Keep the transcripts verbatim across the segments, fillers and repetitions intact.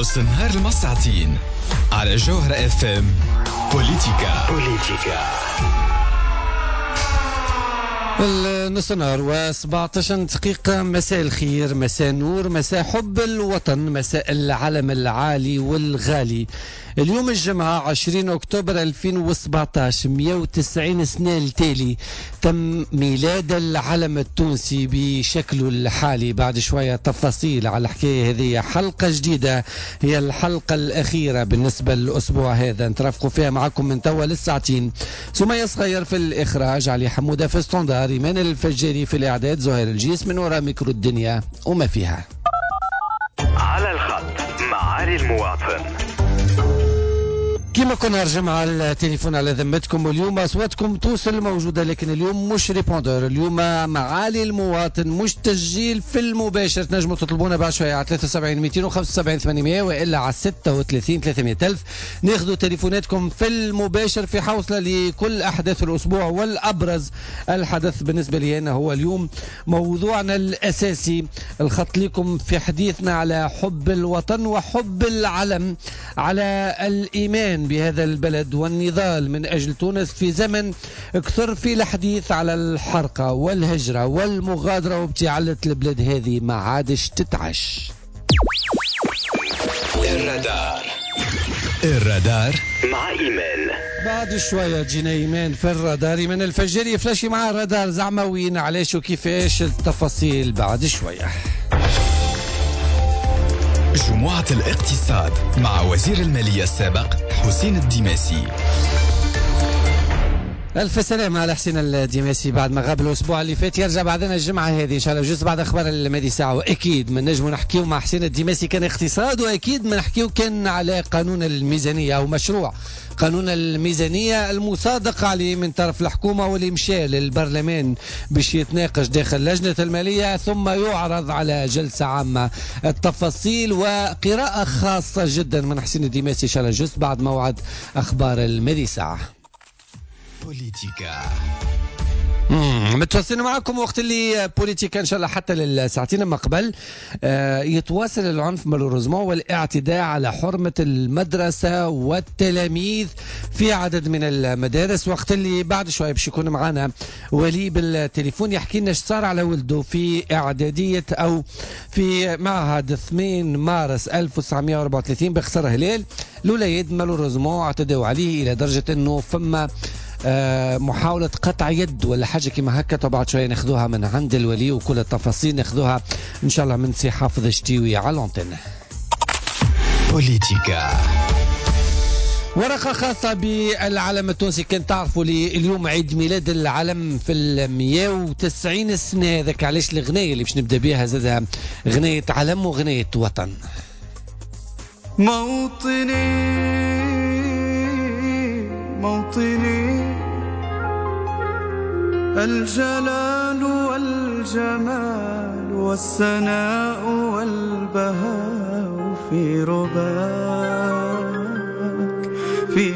نص النهار المساعتين على جوهرة اف ام. بوليتيكا بوليتيكا النص نهار وسبعطاش دقيقة. مساء الخير، مساء النور، مساء حب الوطن، مساء العلم العالي والغالي. اليوم الجمعة عشرين أكتوبر ألفين وسبعطاش، مئة وتسعين سنة التالي تم ميلاد العلم التونسي بشكله الحالي. بعد شوية تفاصيل على الحكاية هذه. حلقة جديدة هي الحلقة الأخيرة بالنسبة للأسبوع هذا، نترافقوا فيها معكم من توا للساعتين. سمية صغير في الإخراج، علي حمودة في ستوندار، إيمان الفجاري في الإعداد، زهير الجيس من وراء ميكرو الدنيا وما فيها. على الخط مع علي المواطن. كما كنا الجمعة التليفون على ذمتكم، واليوم أصواتكم توصل موجودة، لكن اليوم مش ريبوندر. اليوم معالي المواطن مش تسجيل في المباشر. تنجموا تطلبونا بعد شوية على ثلاثة وسبعين مئتين وخمسة وسبعين ثمانمئة وإلا على ستة وثلاثين ثلاثمئة ألف. ناخذوا تليفوناتكم في المباشر في حوصلة لكل أحداث الأسبوع، والأبرز الحدث بالنسبة لي أنا هو اليوم موضوعنا الأساسي. الخط لكم في حديثنا على حب الوطن وحب العلم، على الإيمان بهذا البلد والنضال من أجل تونس في زمن اكثر في الحديث على الحرقة والهجرة والمغادرة وابتعالة البلاد هذه ما عادش تتعش. الرادار الرادار مع إيمان. بعد شوية جينا إيمان في الرادار، إيمان الفجاري فلاشي مع الرادار. زعما وين علاش وكيفاش التفاصيل بعد شوية. جمعة الاقتصاد مع وزير المالية السابق حسين الدماسي. ألف سلامة على حسين الدماسي بعد ما غاب الأسبوع اللي فات. يرجع بعدنا الجمعة هذه إن شاء الله، جزء بعد أخبار المادي ساعة. وأكيد ما نجموا نحكيو مع حسين الدماسي كان اقتصاد، وأكيد ما نحكيو كان على قانون الميزانية أو مشروع قانون الميزانية المصادق عليه من طرف الحكومة، واللي مشى للبرلمان باش يتناقش داخل لجنة المالية ثم يعرض على جلسة عامة. التفاصيل وقراءة خاصة جدا من حسين الدماسي إن شاء الله جزء بعد موعد أخبار المادي ساعة. بوليتيكا متواصلين معكم وقت اللي بوليتيكا ان شاء الله حتى للساعتين ما قبل. آه يتواصل العنف مالوريزمون والاعتداء على حرمة المدرسة والتلاميذ في عدد من المدارس. وقت اللي بعد شوية باش يكون معنا ولي بالتليفون يحكي لنا ايش صار على ولده في اعدادية او في معهد ثمانية مارس ألف وتسعمئة وأربعة وثلاثين بخسر هلال. الوليد مالوريزمون اعتدوا عليه الى درجة انه فما آه محاولة قطع يد ولا حاجة كما هكا. طبعا شوية ناخذوها من عند الولي وكل التفاصيل ناخذوها إن شاء الله من سي حافظ شتيوي على الأنتن. بوليتيكا ورقة خاصة بالعلم التونسي. كنت تعرفوا لي اليوم عيد ميلاد العلم في المئة وتسعين سنة. ذاك علاش الغنية اللي باش نبدأ بها زادها غنية علم وغنية وطن. موطني موطني الجلال والجمال والسناء والبهاء في رباك في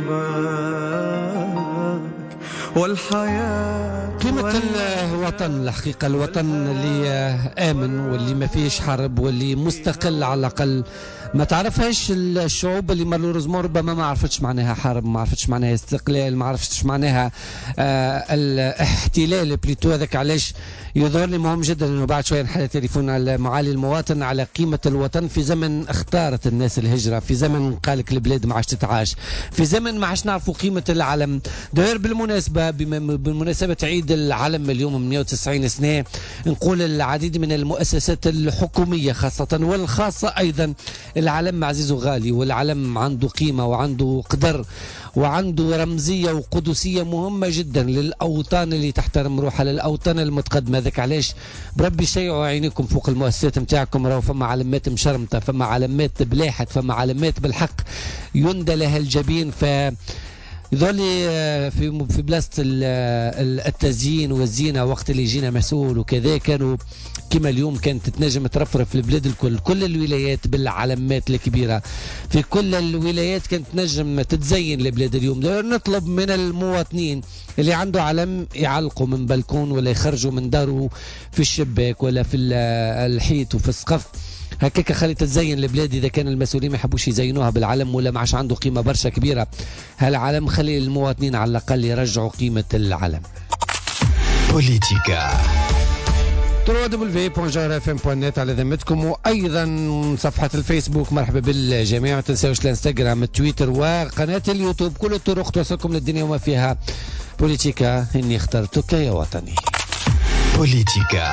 رباك والحياة قيمة الوطن. الحقيقة الوطن اللي آمن واللي ما فيش حرب واللي مستقل على الأقل. ما تعرفهاش الشعوب اللي مالوريزمون ربما ما عرفتش معناها حرب، ما عرفتش معناها استقلال، ما عرفتش معناها آه الاحتلال بليتو. هذاك علاش يظهر لي مهم جدا انه بعد شويه نحل تليفون على معالي المواطن على قيمه الوطن في زمن اختارت الناس الهجره، في زمن قالك البلاد ما عادش تتعاش، في زمن ما عادش نعرفوا قيمه العلم. داير بالمناسبه بمناسبه عيد العلم اليوم مئة وتسعين سنه، نقول العديد من المؤسسات الحكوميه خاصه والخاصه ايضا العلم عزيز وغالي، والعلم عنده قيمة وعنده قدر وعنده رمزية وقدسية مهمة جدا للأوطان اللي تحترم روحها، للأوطان المتقدمة. ذاك علاش بربي شيعوا عينيكم فوق المؤسسات متاعكم. راهو فما علامات مشرمطة، فما علامات بلاحت، فما علامات بالحق يندى لها الجبين. ف يظل في في بلاصه التزيين والزينه وقت اللي جينا مسؤول وكذا كانوا كما اليوم كانت تنجم ترفرف البلاد الكل، كل الولايات بالعلامات الكبيره، في كل الولايات كانت تنجم تتزين البلاد اليوم. نطلب من المواطنين اللي عنده علم يعلقوا من بلكون ولا يخرجوا من داره في الشباك ولا في الحيط وفي السقف هكاك خلي تتزين البلاد إذا كان المسؤولين ما يحبوش يزينوها بالعلم ولا ما عادش عنده قيمة برشا كبيرة هالعلم، خلي المواطنين على الأقل يرجعوا قيمة العلم. بوليتيكا دبليو دبليو دوت جوهر اف ام دوت نت على ذمتكم، وايضا صفحه الفيسبوك. مرحبا بالجميع، ما تنساوش الانستغرام التويتر وقناه اليوتيوب، كل الطرق توصلكم للدنيا وما فيها. بوليتيكا، اني اخترتك يا وطني. بوليتيكا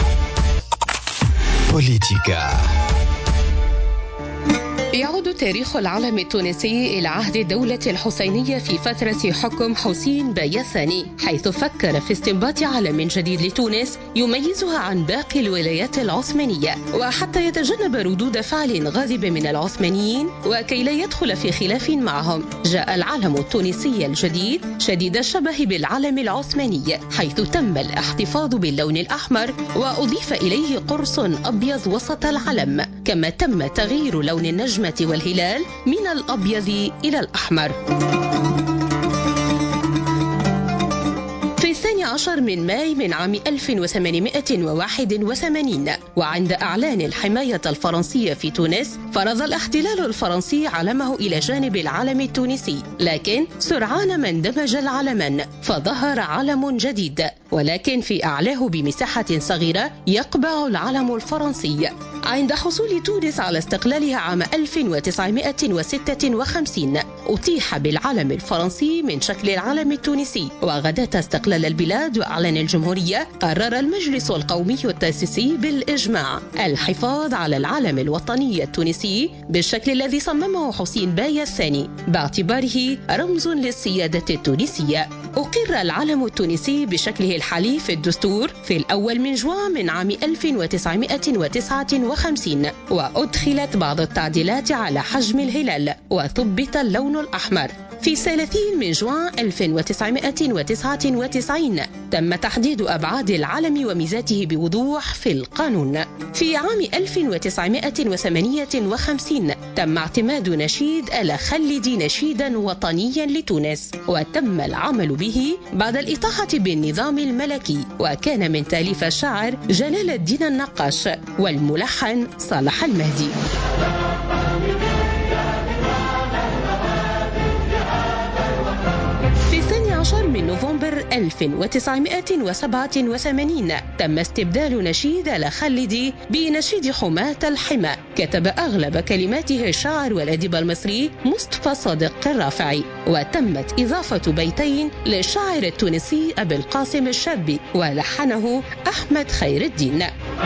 بوليتيكا يعود تاريخ العلم التونسي إلى عهد الدولة الحسينية في فترة حكم حسين باية الثاني، حيث فكر في استنباط علم جديد لتونس يميزها عن باقي الولايات العثمانية، وحتى يتجنب ردود فعل غاضبة من العثمانيين وكي لا يدخل في خلاف معهم، جاء العلم التونسي الجديد شديد الشبه بالعلم العثماني، حيث تم الاحتفاظ باللون الأحمر وأضيف إليه قرص أبيض وسط العلم، كما تم تغيير لون النجمة والهلال من الأبيض إلى الأحمر. في الثاني عشر من ماي من عام ألف وثمانمائة وواحد وثمانين، وعند إعلان الحماية الفرنسية في تونس، فرض الاحتلال الفرنسي علمه إلى جانب العلم التونسي، لكن سرعان ما اندمج العلمان فظهر علم جديد، ولكن في أعلاه بمساحة صغيرة يقبع العلم الفرنسي. عند حصول تونس على استقلالها عام ألف وتسعمائة وستة وخمسين، أتيح بالعلم الفرنسي من شكل العلم التونسي، وغداة استقلال البلاد وإعلان الجمهورية قرر المجلس القومي التأسيسي بالإجماع الحفاظ على العلم الوطني التونسي بالشكل الذي صممه حسين باية الثاني باعتباره رمز للسيادة التونسية. أقر العلم التونسي بشكله الحالي في الدستور في الأول من جوان من عام ألف وتسعمائة وتسعة وخمسين، وأدخلت بعض التعديلات على حجم الهلال وثبت اللون الأحمر. في ثلاثين من جوان ألف وتسعمائة وتسعة وتسعين تم تحديد أبعاد العلم وميزاته بوضوح في القانون. في عام ألف وتسعمائة وثمانية وخمسين تم اعتماد نشيد آل خلدي نشيدا وطنيا لتونس، وتم العمل به بعد الإطاحة بالنظام الملكي، وكان من تأليف الشاعر جلال الدين النقاش والملحن صالح المهدي. من نوفمبر ألف وتسعمائة وسبعة وثمانين تم استبدال نشيد آل خلدي بنشيد حماة الحمى، كتب أغلب كلماته الشاعر والأديب المصري مصطفى صادق الرافعي، وتمت إضافة بيتين للشاعر التونسي أبي القاسم الشابي ولحنه أحمد خير الدين.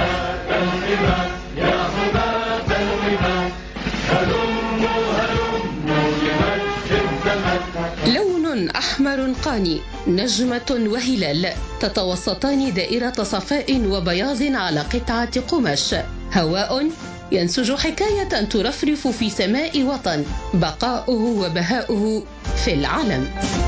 لون أحمر قاني، نجمة وهلال تتوسطان دائرة صفاء وبياض على قطعة قماش، هواء ينسج حكاية ترفرف في سماء وطن، بقاؤه وبهاؤه في العلم.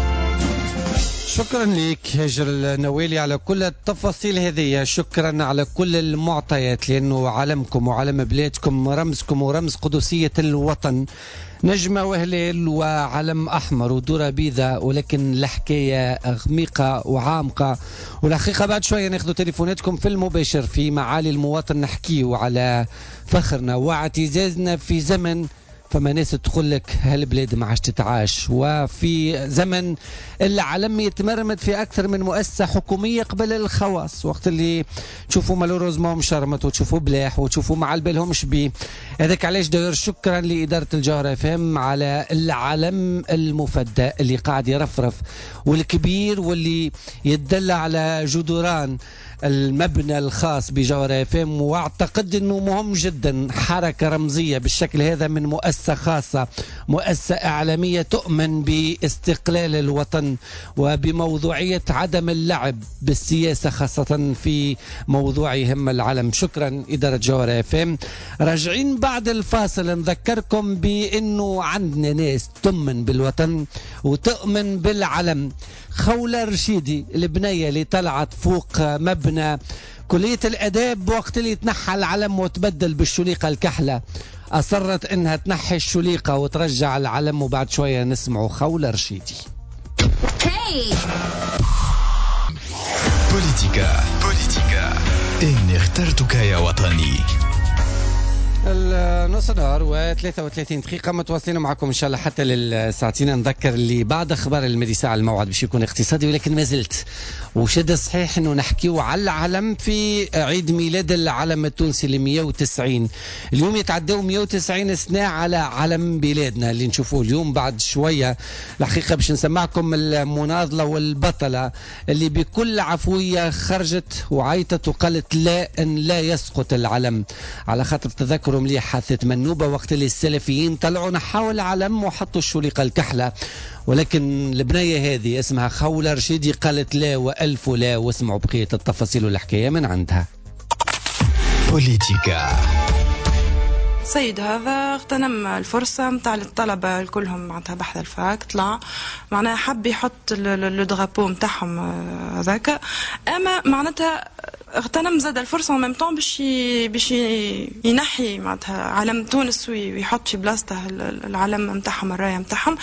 شكرا لك هاجر النوالي على كل التفاصيل هذه، شكرا على كل المعطيات، لأنه علمكم وعلم بلادكم رمزكم ورمز قدسية الوطن، نجمة وهلال وعلم أحمر ودورة بيضاء، ولكن الحكاية غميقة وعامقة. والحقيقة بعد شوية ناخذ تليفوناتكم في المباشر في معالي المواطن، نحكيه على فخرنا واعتزازنا في زمن فما ناس تقول لك هالبلاد ما عادش تتعاش، وفي زمن العلم يتمرمد في اكثر من مؤسسه حكوميه قبل الخواص، وقت اللي تشوفوا مالوروزمون مشرمت وتشوفوا بلاح وتشوفوا ما على بالهمش بيه. هذاك علاش داير شكرا لاداره الجوهر اف ام على العلم المفدى اللي قاعد يرفرف والكبير واللي يدل على جدران المبنى الخاص بجوهر اف ام، واعتقد انه مهم جدا حركه رمزيه بالشكل هذا من مؤسسه خاصه، مؤسسه اعلاميه تؤمن باستقلال الوطن وبموضوعيه عدم اللعب بالسياسه، خاصه في موضوع يهم العلم. شكرا اداره جوهر اف ام. راجعين بعد الفاصل، نذكركم بانه عندنا ناس تؤمن بالوطن وتؤمن بالعلم. خولة رشيدي البنية اللي طلعت فوق مبنى كلية الأداب وقت اللي تنحى العلم وتبدل بالشليقة الكحلة، أصرت إنها تنحي الشليقة وترجع العلم، وبعد شوية نسمعوا خولة رشيدي. hey. بوليتيكا بوليتيكا إني اخترتك يا وطني. النص نهار وثلاثة وثلاثين دقيقة متواصلين معكم إن شاء الله حتى للساعتين. نذكر اللي بعد أخبار المدي ساعة الموعد باش يكون اقتصادي، ولكن ما زلت وشد الصحيح إنه نحكيو على العلم في عيد ميلاد العلم التونسي ل مئة وتسعين. اليوم يتعداو مئة وتسعين سنة على علم بلادنا اللي نشوفوه اليوم. بعد شوية الحقيقة باش نسمعكم المناضلة والبطلة اللي بكل عفوية خرجت وعيطت وقالت لا أن لا يسقط العلم، على خاطر تذكروا مليح حادثة منوبة وقت اللي السلفيين طلعوا نحاول العلم وحطوا الشريقة الكحلة، ولكن البنية هذه اسمها خولة رشيدي قالت لا وألف لا. واسمعوا بقية التفاصيل والحكاية من عندها. بوليتيكا. سيد هذا اغتنم الفرصة متاع الطلبة الكلهم معناتها بحث الفاك طلع معناها حب يحط الدرابو متاعهم هذاك، اما معناتها اغتنم زاد الفرصة وميم طون باش باش ينحي معناتها علم تونس ويحط في بلاصته العلم متاعهم الراية متاعهم.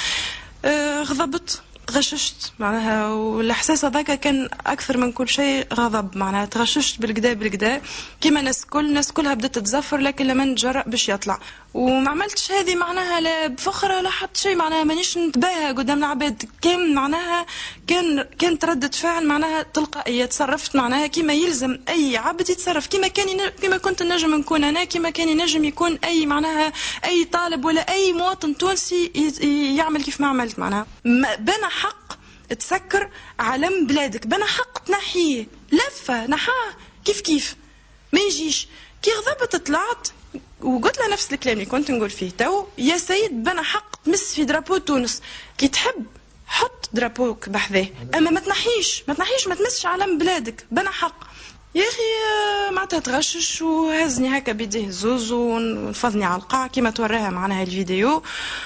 غضبت تغششت معناها، والاحساس هذاك كان اكثر من كل شيء غضب معناها. تغششت بالكدا بالكدا كيما الناس الكل، الناس كلها بدات تتزفر لكن لما نتجرأ باش يطلع. وما عملتش هذه معناها لا بفخره لا حتى شيء معناها، مانيش نتباهى قدام العباد. كان معناها كان كان تردد فعل معناها تلقائيه. تصرفت معناها كيما يلزم اي عبد يتصرف، كيما كان ين... كيما كنت نجم نكون انا، كيما كان ينجم يكون اي معناها اي طالب ولا اي مواطن تونسي ي... يعمل كيف ما عملت معناها. بنا حق تسكر علم بلادك، بنا حق تنحيه، لفه نحاه كيف كيف ما يجيش. كي غضبت طلعت وقلت له نفس الكلام اللي كنت نقول فيه تو، يا سيد بنا حق تمس في درابو تونس، كي تحب حط درابوك بحذاه، اما ما تنحيش ما تنحيش ما تمسش علم بلادك، بنا حق. يا اخي معناتها تغشش وهزني هكا بيديه زوز ونفضني على القاع كيما توراها معناها الفيديو.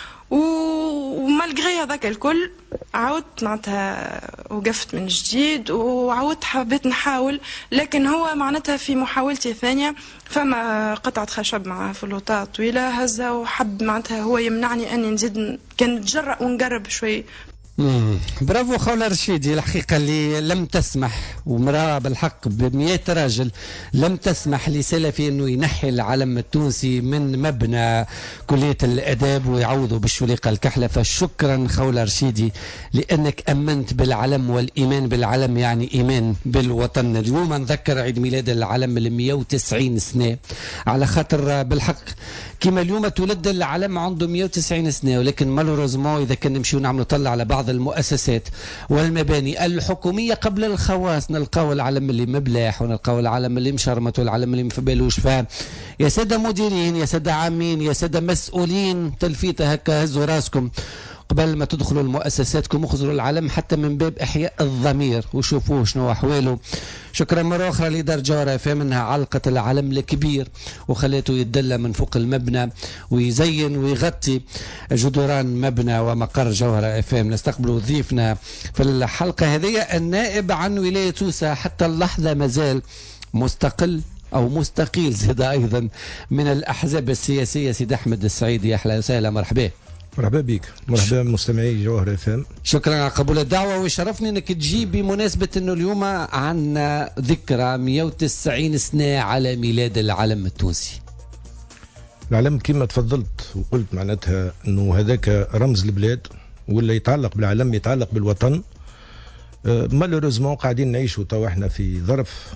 ومالغري هذاك الكل عاودت معناتها وقفت من جديد وعاودت حبيت نحاول، لكن هو معناتها في محاولتي الثانية فما قطعة خشب مع فلوطة طويلة هزها وحب معناتها هو يمنعني أني نزيد كان نتجرأ ونقرب شوي. مم. برافو خولة رشيدي الحقيقة اللي لم تسمح، ومرأة بالحق بمئة راجل لم تسمح لسلفي أنه ينحي العلم التونسي من مبنى كلية الأداب ويعوضوا بالشريقة الكحلة. فشكرا خولة رشيدي لأنك أمنت بالعلم، والإيمان بالعلم يعني إيمان بالوطن. اليوم نذكر عيد ميلاد العلم ل مئة وتسعين سنة، على خاطر بالحق كما اليوم تولد العلم عنده مئة وتسعين سنة، ولكن مالوريزمون إذا كان نمشيو نعملوا طلع على بعض المؤسسات والمباني الحكومية قبل الخواص نلقاو العلم اللي مبلاح ونلقاو العلم اللي مشرمت والعلم اللي مفبالوش. فا يا سادة مديرين يا سادة عامين يا سادة مسؤولين تلفيته هكا هزوا راسكم قبل ما تدخلوا لمؤسساتكم، اخذوا العلم حتى من باب إحياء الضمير وشوفوه شنو أحواله. شكرا مرة أخرى لدار جارة في منها علقة العلم الكبير وخليته يتدلى من فوق المبنى ويزين ويغطي جدران مبنى ومقر جوهرة اف ام. نستقبل ضيفنا في الحلقة هذه النائب عن ولاية سوسة حتى اللحظة مازال مستقل أو مستقيل زاد أيضا من الأحزاب السياسية، سيد أحمد السعيدي. أهلا وسهلا، مرحبا. مرحبا بك، مرحبا مستمعي جوهر اف ام. شكرا على قبول الدعوه، ويشرفني انك تجي بمناسبه انه اليوم عندنا ذكرى مئة وتسعين سنه على ميلاد العلم التونسي. العلم كما تفضلت وقلت معناتها انه هذاك رمز البلاد، ولا يتعلق بالعلم يتعلق بالوطن. مالوريزمون قاعدين نعيشوا تو احنا في ظرف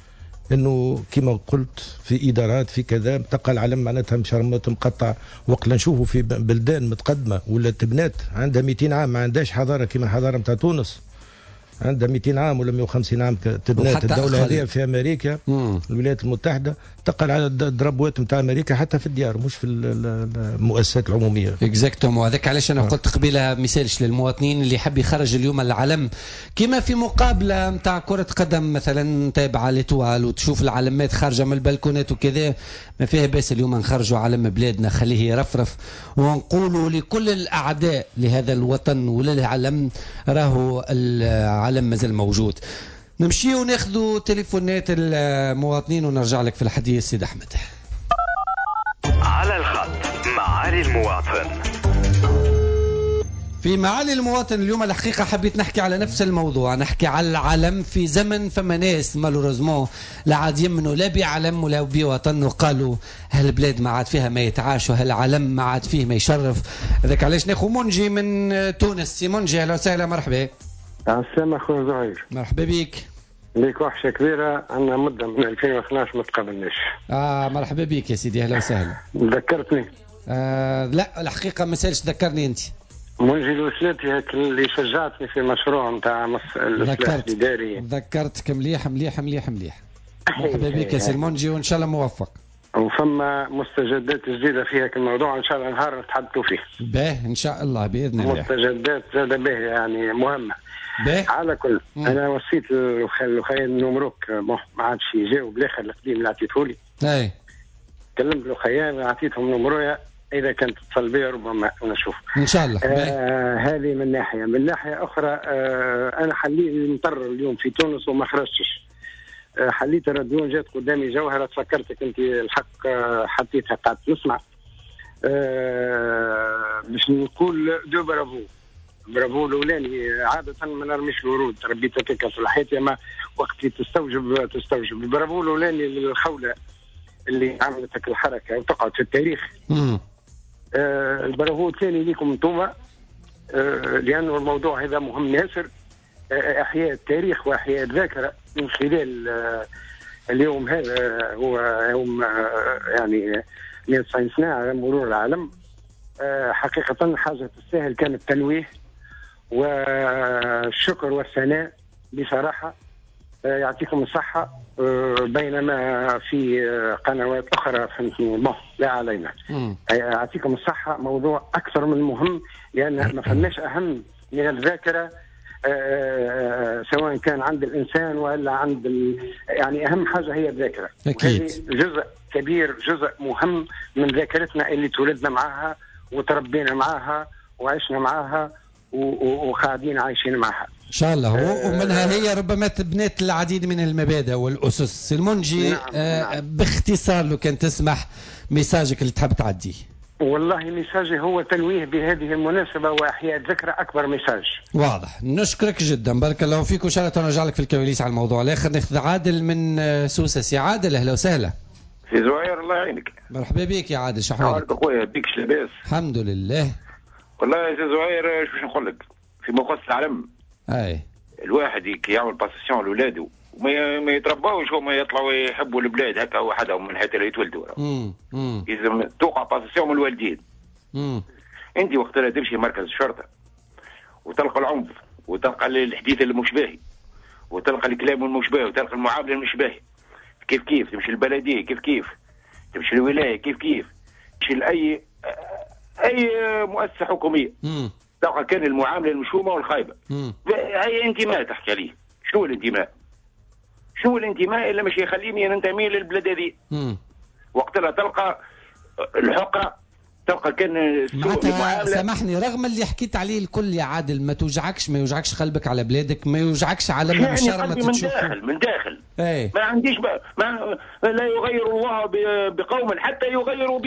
انه كما قلت في ادارات في كذا تلقى العلم معناتها مشرمط مقطع، وقت نشوفوا في بلدان متقدمه ولا تبنات عندها مئتين عام ما عندهاش حضاره كما الحضاره نتاع تونس، عندها مئتين عام ولا مئة وخمسين عام تبنات. الدوله هذه في امريكا مم. الولايات المتحده تلقى على الدرابوات نتاع امريكا حتى في الديار مش في المؤسسات العموميه. اكزاكتوم، وهذاك علاش انا قلت قبيله مثالش للمواطنين اللي حب يخرج اليوم العلم كما في مقابله نتاع كره قدم مثلا تابعه لتوال وتشوف العلمات خارجه من البلكونات وكذا، ما فيها باس اليوم نخرجوا علم بلادنا خليه يرفرف ونقولوا لكل الاعداء لهذا الوطن وللعلم راهو العلم مازال موجود. نمشي وناخذوا تليفونات المواطنين ونرجع لك في الحديث سيد أحمد. على الخط مع علي المواطن. في معالي المواطن اليوم الحقيقة حبيت نحكي على نفس الموضوع، نحكي على العلم في زمن فما ناس مالوريزمون لا عاد يمنوا لا بعلم ولا بوطن، وقالوا هالبلاد ما عاد فيها ما يتعاش وهالعلم ما عاد فيه ما يشرف. هذاك علاش ناخو منجي من تونس. سي منجي اهلا وسهلا مرحبا. السلام اخويا زهير. مرحبا بك. ليك وحشه كبيره، عندنا مده من ألفين واثناش ما تقابلناش. اه مرحبا بك يا سيدي اهلا وسهلا. ذكرتني؟ آه لا الحقيقه ما سالش ذكرني انت. منجي الوسلاتي هيك اللي شجعتني في مشروع نتاع الاصلاح الاداري. ذكرتك مليح مليح مليح مليح. مرحبا بك يا سي منجي وان شاء الله موفق. وفما مستجدات جديده في هيك الموضوع ان شاء الله نهار نتحدثوا فيه. باهي ان شاء الله باذن الله. مستجدات زاده باهيه يعني مهمه. باهي. على كل مم. انا وصيت لخيل نمرك ما عادش يجاوب الاخر القديم اللي عطيته لي. اي كلمت له خيال اعطيتهم نمرويا اذا كانت تتصل بي ربما نشوف ان شاء الله. آه هذه من ناحيه، من ناحيه اخرى آه انا حليت مضطر اليوم في تونس وما خرجتش. آه حليت الراديو جات قدامي جوهره تفكرتك انت الحق آه حطيتها قعدت نسمع. آه باش نقول دو برافو برافو الاولاني عاده ما نرميش الورود ربيت هكاك في الحياه ما وقت اللي تستوجب تستوجب. البرافو الاولاني للخوله اللي عملت هك الحركه وتقعد في التاريخ. امم آه البرافو الثاني ليكم انتم آه لانه الموضوع هذا مهم ياسر. آه احياء التاريخ واحياء الذاكره من خلال آه اليوم هذا هو يوم آه يعني مئة وتسعين سنه على مرور العالم. آه حقيقه حاجه تستاهل كان التنويه والشكر والثناء بصراحه. آه يعطيكم الصحه. آه بينما في آه قنوات اخرى فهمتني لا علينا. آه يعطيكم الصحه موضوع اكثر من مهم لان ما فماش اهم من الذاكره. آه سواء كان عند الانسان ولا عند ال... يعني اهم حاجه هي الذاكره. اكيد جزء كبير جزء مهم من ذاكرتنا اللي تولدنا معها وتربينا معها وعشنا معها وقاعدين عايشين معها ان شاء الله. أه ومنها هي ربما تبنت العديد من المبادئ والاسس. المنجي نعم آه نعم. باختصار لو كان تسمح ميساجك اللي تحب تعديه. والله ميساجي هو تنويه بهذه المناسبه واحياء الذكرى اكبر ميساج. واضح. نشكرك جدا بارك الله فيك وان شاء الله نرجع لك في الكواليس على الموضوع الاخر. ناخذ عادل من سوسه. سي عادل اهلا وسهلا. سي زهير الله يعينك. مرحبا بك يا عادل. شو احوالك؟ اخويا بيك لاباس؟ الحمد لله. والله يا سي زهير شو باش نقول لك في مقص العلم. اي الواحد يعمل باسيسيون لاولاده وما ما يترباوش هما يطلعوا يحبوا البلاد هكا وحدهم من حيث لا يتولدوا. امم لازم توقع باسيسيون من الوالدين. امم انت وقت اللي تمشي مركز الشرطه وتلقى العنف وتلقى الحديث المشباهي وتلقى الكلام المشباهي وتلقى المعامله المشباهي كيف كيف تمشي البلديه كيف كيف تمشي الولايه كيف كيف تمشي لاي اي مؤسسه حكوميه امم تلقى كان المعامله المشومه والخايبه. هي انتماء تحكي عليه. شنو الانتماء؟ شنو الانتماء اللي مش يخليني ننتمي للبلاد هذه؟ وقتها تلقى الحقره تلقى كان معناتها سامحني رغم اللي حكيت عليه الكل يا عادل ما توجعكش ما يوجعكش قلبك على بلادك ما يوجعكش علمنا بالشر ما تشوفه من داخل من داخل ايه. ما عنديش ما, ما لا يغير الله بقوم حتى يغيروا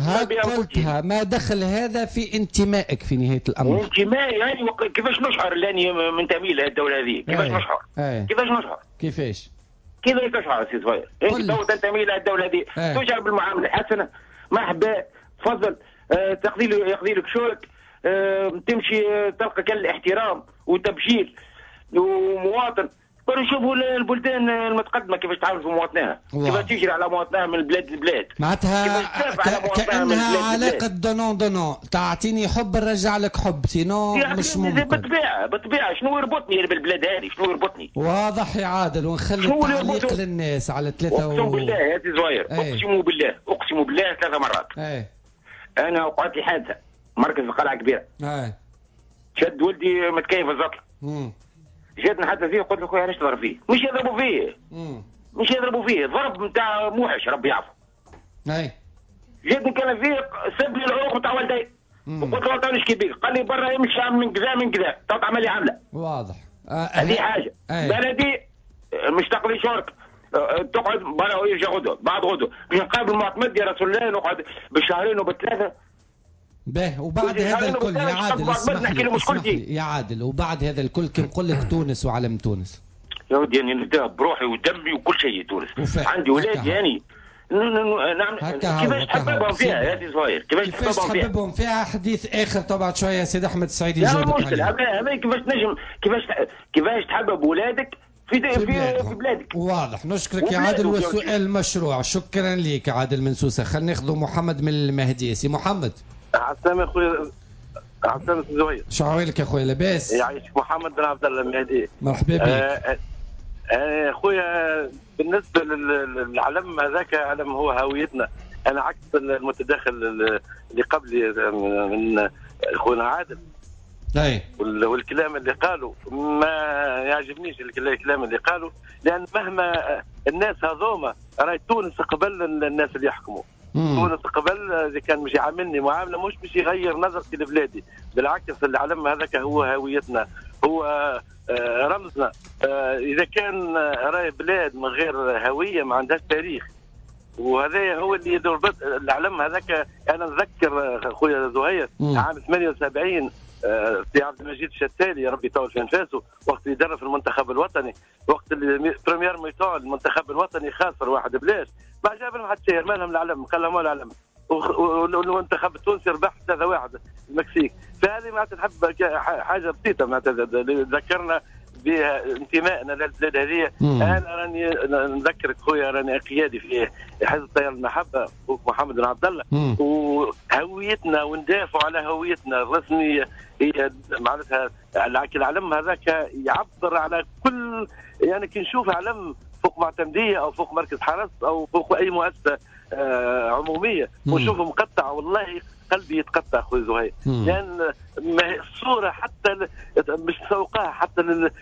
بها ما دخل هذا في انتمائك في نهايه الامر. انتمائي يعني كيفاش نشعر لاني منتمي للدوله هذه كيفاش ايه. نشعر ايه. كيفاش نشعر كيفاش كيفاش تشعر سي صغير انت تو تنتمي للدوله هذه ايه. تشعر بالمعامله الحسنه مرحبا تفضل آه تقضي له يقضي لك شغلك آه تمشي آه تلقى كل الاحترام وتبجيل ومواطن. نشوفوا البلدان المتقدمه كيفاش تعامل في مواطنها كيفاش تجري على مواطنها من البلاد للبلاد معناتها كانها علاقه دونون دونون تعطيني حب نرجع لك حب سينو مش ممكن. بالطبيعه بالطبيعه شنو يربطني بالبلاد هذه شنو يربطني. واضح يا عادل ونخلي التعليق للناس على ثلاثه اقسم و... بالله يا سي زهير اقسم بالله اقسم بالله ثلاث مرات ايه. انا وقعت لي حادثه مركز القلعه كبيره ايه. شد ولدي متكيف الزطل جاتنا حتى فيه قلت له خويا علاش تضرب فيه؟ مش يضربوا فيه مم. مش يضربوا فيه ضرب نتاع موحش ربي يعفو. اي جاتني كان فيه سب لي العروق نتاع والدي وقلت له تو نشكي بيك قال لي برا يمشي من كذا من كذا تو تعمل لي عمله. واضح هذه آه حاجه أي. بلدي مش تقضي شورك تقعد برا ويرجع غدوه بعد غدوه باش نقابل معتمد يا رسول الله نقعد بالشهرين وبالثلاثه باهي وبعد هذا الكل يا عادل اسمح لي اسمح لي يا عادل وبعد هذا الكل كي نقول لك تونس وعلم تونس يا ودي يعني نديها بروحي ودمي وكل شيء تونس عندي ولاد يعني نعم كيفاش تحببهم فيها هذه صغير كيفاش تحببهم فيها حديث اخر طبعا شويه سيد احمد السعيدي يجاوبك عليه. لا كيفاش نجم كيفاش كيفاش تحبب ولادك في في, في بلادك. واضح. نشكرك يا عادل والسؤال مشروع. شكرا لك يا عادل من سوسه. خلينا ناخذ محمد من المهدي. سي محمد. عسلامة خويا. عسلامة سي زهير. شو عوالك يا خويا لاباس؟ يعيشك محمد بن عبد الله المهدي. مرحبا بك. آه آه خويا بالنسبه للعلم هذاك علم هو هويتنا. انا عكس المتداخل اللي قبلي من خونا عادل. اي والكلام اللي قالوا ما يعجبنيش الكلام اللي قالوا لان مهما الناس هذوما راهي تونس قبل الناس اللي يحكموا. مم. تونس قبل اذا كان مش يعاملني معامله مش باش يغير نظرتي لبلادي، بالعكس العلم هذاك هو هويتنا، هو رمزنا. اذا كان راهي بلاد من غير هويه ما عندهاش تاريخ، وهذا هو اللي يدور العلم هذاك. انا نذكر خويا زهير عام ثمانية وسبعين سي عبد المجيد الشتالي يا ربي يطول في انفاسه وقت اللي درب في المنتخب الوطني، وقت اللي بريمير ميتون المنتخب الوطني خاسر واحد بلاش، ما جاب لهم حتى شيء، ما لهم العلم، قال لهم العلم، والمنتخب التونسي ربح ثلاثة واحد المكسيك. فهذه معناتها نحب حاجه بسيطه معناتها ذكرنا بها انتمائنا للبلاد هذه. انا راني نذكرك خويا راني قيادي في حزب التيار المحبه اخوك محمد بن عبد الله، وهويتنا وندافعوا على هويتنا الرسميه هي معناتها العلم هذاك يعبر على كل، يعني كي نشوف علم فوق معتمديه او فوق مركز حرس او فوق اي مؤسسه آه عموميه ونشوفه مقطع والله قلبي يتقطع اخوي زهير، لان الصوره حتى مش مسوقاها حتى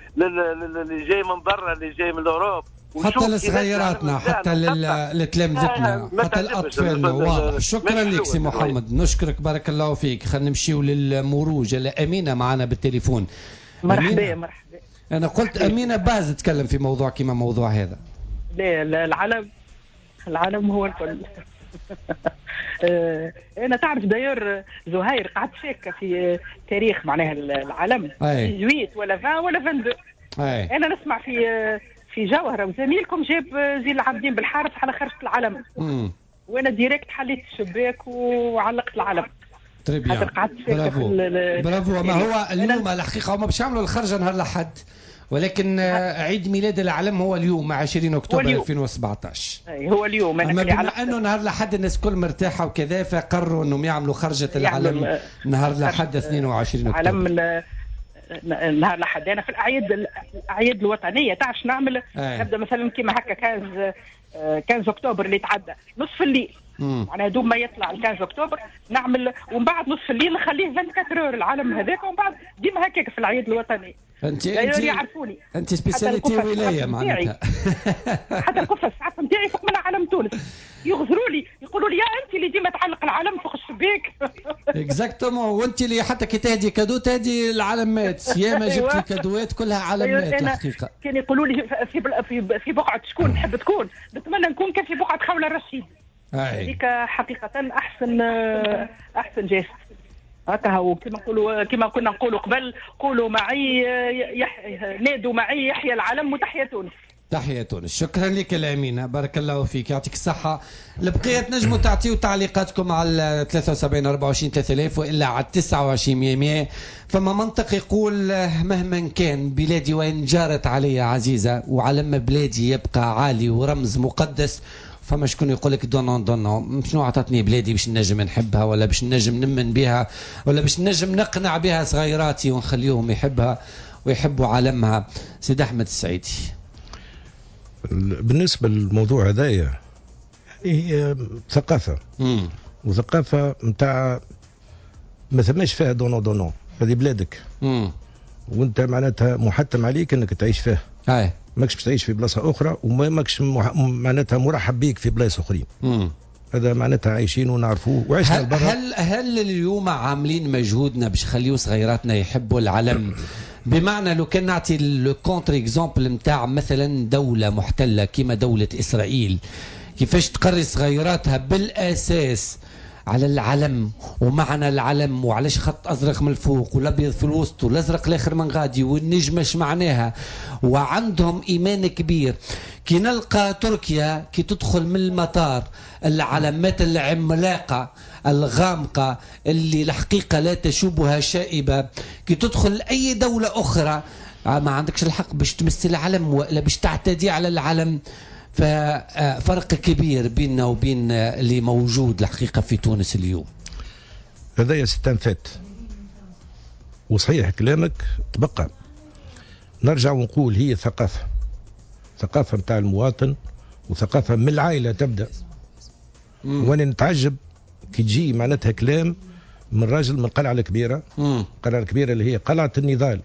اللي جاي من برا اللي جاي من اوروب، حتى لصغيراتنا حتى لتلامذتنا حتى لاطفالنا. واضح. شكرا لك سي محمد. نشكرك بارك الله فيك. خلينا نمشيو للمروج. امينه معنا بالتليفون. مرحبا مرحبا. انا قلت امينه باز تتكلم في موضوع كما موضوع هذا. لا العلم العلم هو الكل. انا تعرف داير زهير قعدت شاكه في تاريخ معناها العلم جويت ولا فان ولا فان دو. أي. انا نسمع في في جوهره وزميلكم جاب زين العابدين بالحارث على خرجت العلم. مم. وانا ديريكت حليت الشباك وعلقت العلم. تري بيان. برافو برافو. ما هو اليوم الحقيقه هما باش يعملوا الخرجه نهار الاحد، ولكن عيد ميلاد العلم هو اليوم عشرين اكتوبر ألفين وسبعطاش. هو اليوم. اما بما انه نهار الاحد الناس كل مرتاحه وكذا فقرروا انهم يعملوا خرجه العلم نهار الاحد اثنين وعشرين اكتوبر. علم نهار الاحد. انا في الاعياد الاعياد الوطنيه تعرف نعمل نبدا مثلا كيما هكا كان كان اكتوبر اللي تعدى نصف الليل معناها دوب ما يطلع كان اكتوبر نعمل، ومن بعد نصف الليل نخليه أربعة وعشرين اور العالم هذاك، ومن بعد ديما هكاك في الاعياد الوطنيه. انت انت يعرفوني انت سبيسياليتي ولايه معناتها. حتى القفه السعف نتاعي فوق من علم تونس يغزروا لي يقولوا لي يا انت اللي ديما تعلق العلم فوق الشباك. اكزاكتومون. وانت اللي حتى كي تهدي كادو تهدي العلمات. يا ما جبت لي كادوات كلها علمات الحقيقه. كان يقولوا لي في في في بقعه شكون تحب تكون؟ نتمنى نكون كان في بقعه خولة الرشيد. هذيك حقيقه احسن احسن جيست. هكا هو كما نقولوا كما كنا نقولوا قبل قولوا معي يح... نادوا معي يحيى العلم وتحيا تونس. تحيا تونس. شكرا لك الأمينة بارك الله فيك يعطيك الصحة. البقية تنجموا تعطيوا تعليقاتكم على ثلاثة وسبعين أربعة وعشرين ثلاثة آلاف وإلا على تسعة وعشرين مية مية. فما منطق يقول مهما كان بلادي وإن جارت علي عزيزة وعلم بلادي يبقى عالي ورمز مقدس. فما شكون يقول لك دونون دونون شنو عطاتني بلادي باش نجم نحبها ولا باش نجم نمن بها ولا باش نجم نقنع بها صغيراتي ونخليهم يحبها ويحبوا عالمها. سيد أحمد السعيدي. بالنسبة للموضوع هذايا هي ثقافة مم. وثقافة نتاع ما ثماش فيها دونو دونو. هذه بلادك مم. وانت معناتها محتم عليك انك تعيش فيها. هاي ماكش باش تعيش في بلاصه اخرى وما ماكش مح... معناتها مرحب بيك في بلايص اخرين. مم. هذا معناتها عايشين ونعرفوه وعشنا هل, هل هل اليوم عاملين مجهودنا باش نخليو صغيراتنا يحبوا العلم؟ بمعنى لو كان نعطي لو كونتر اكزومبل نتاع مثلا دوله محتله كما دوله اسرائيل كيفاش تقري صغيراتها بالاساس على العلم ومعنى العلم، وعلاش خط ازرق من الفوق والابيض في الوسط والازرق الاخر من غادي والنجمه اش معناها، وعندهم ايمان كبير. كي نلقى تركيا كي تدخل من المطار العلامات العملاقه الغامقه اللي الحقيقه لا تشوبها شائبه، كي تدخل اي دوله اخرى ما عندكش الحق باش تمثل العلم ولا باش تعتدي على العلم. ففرق كبير بيننا وبين اللي موجود الحقيقة في تونس اليوم. هذا يا ستان فات وصحيح كلامك. تبقى نرجع ونقول هي ثقافة، ثقافة متاع المواطن وثقافة من العائلة تبدأ. مم. وانا نتعجب كي تجي معناتها كلام من راجل من قلعة الكبيرة، القلعة الكبيرة اللي هي قلعة النضال،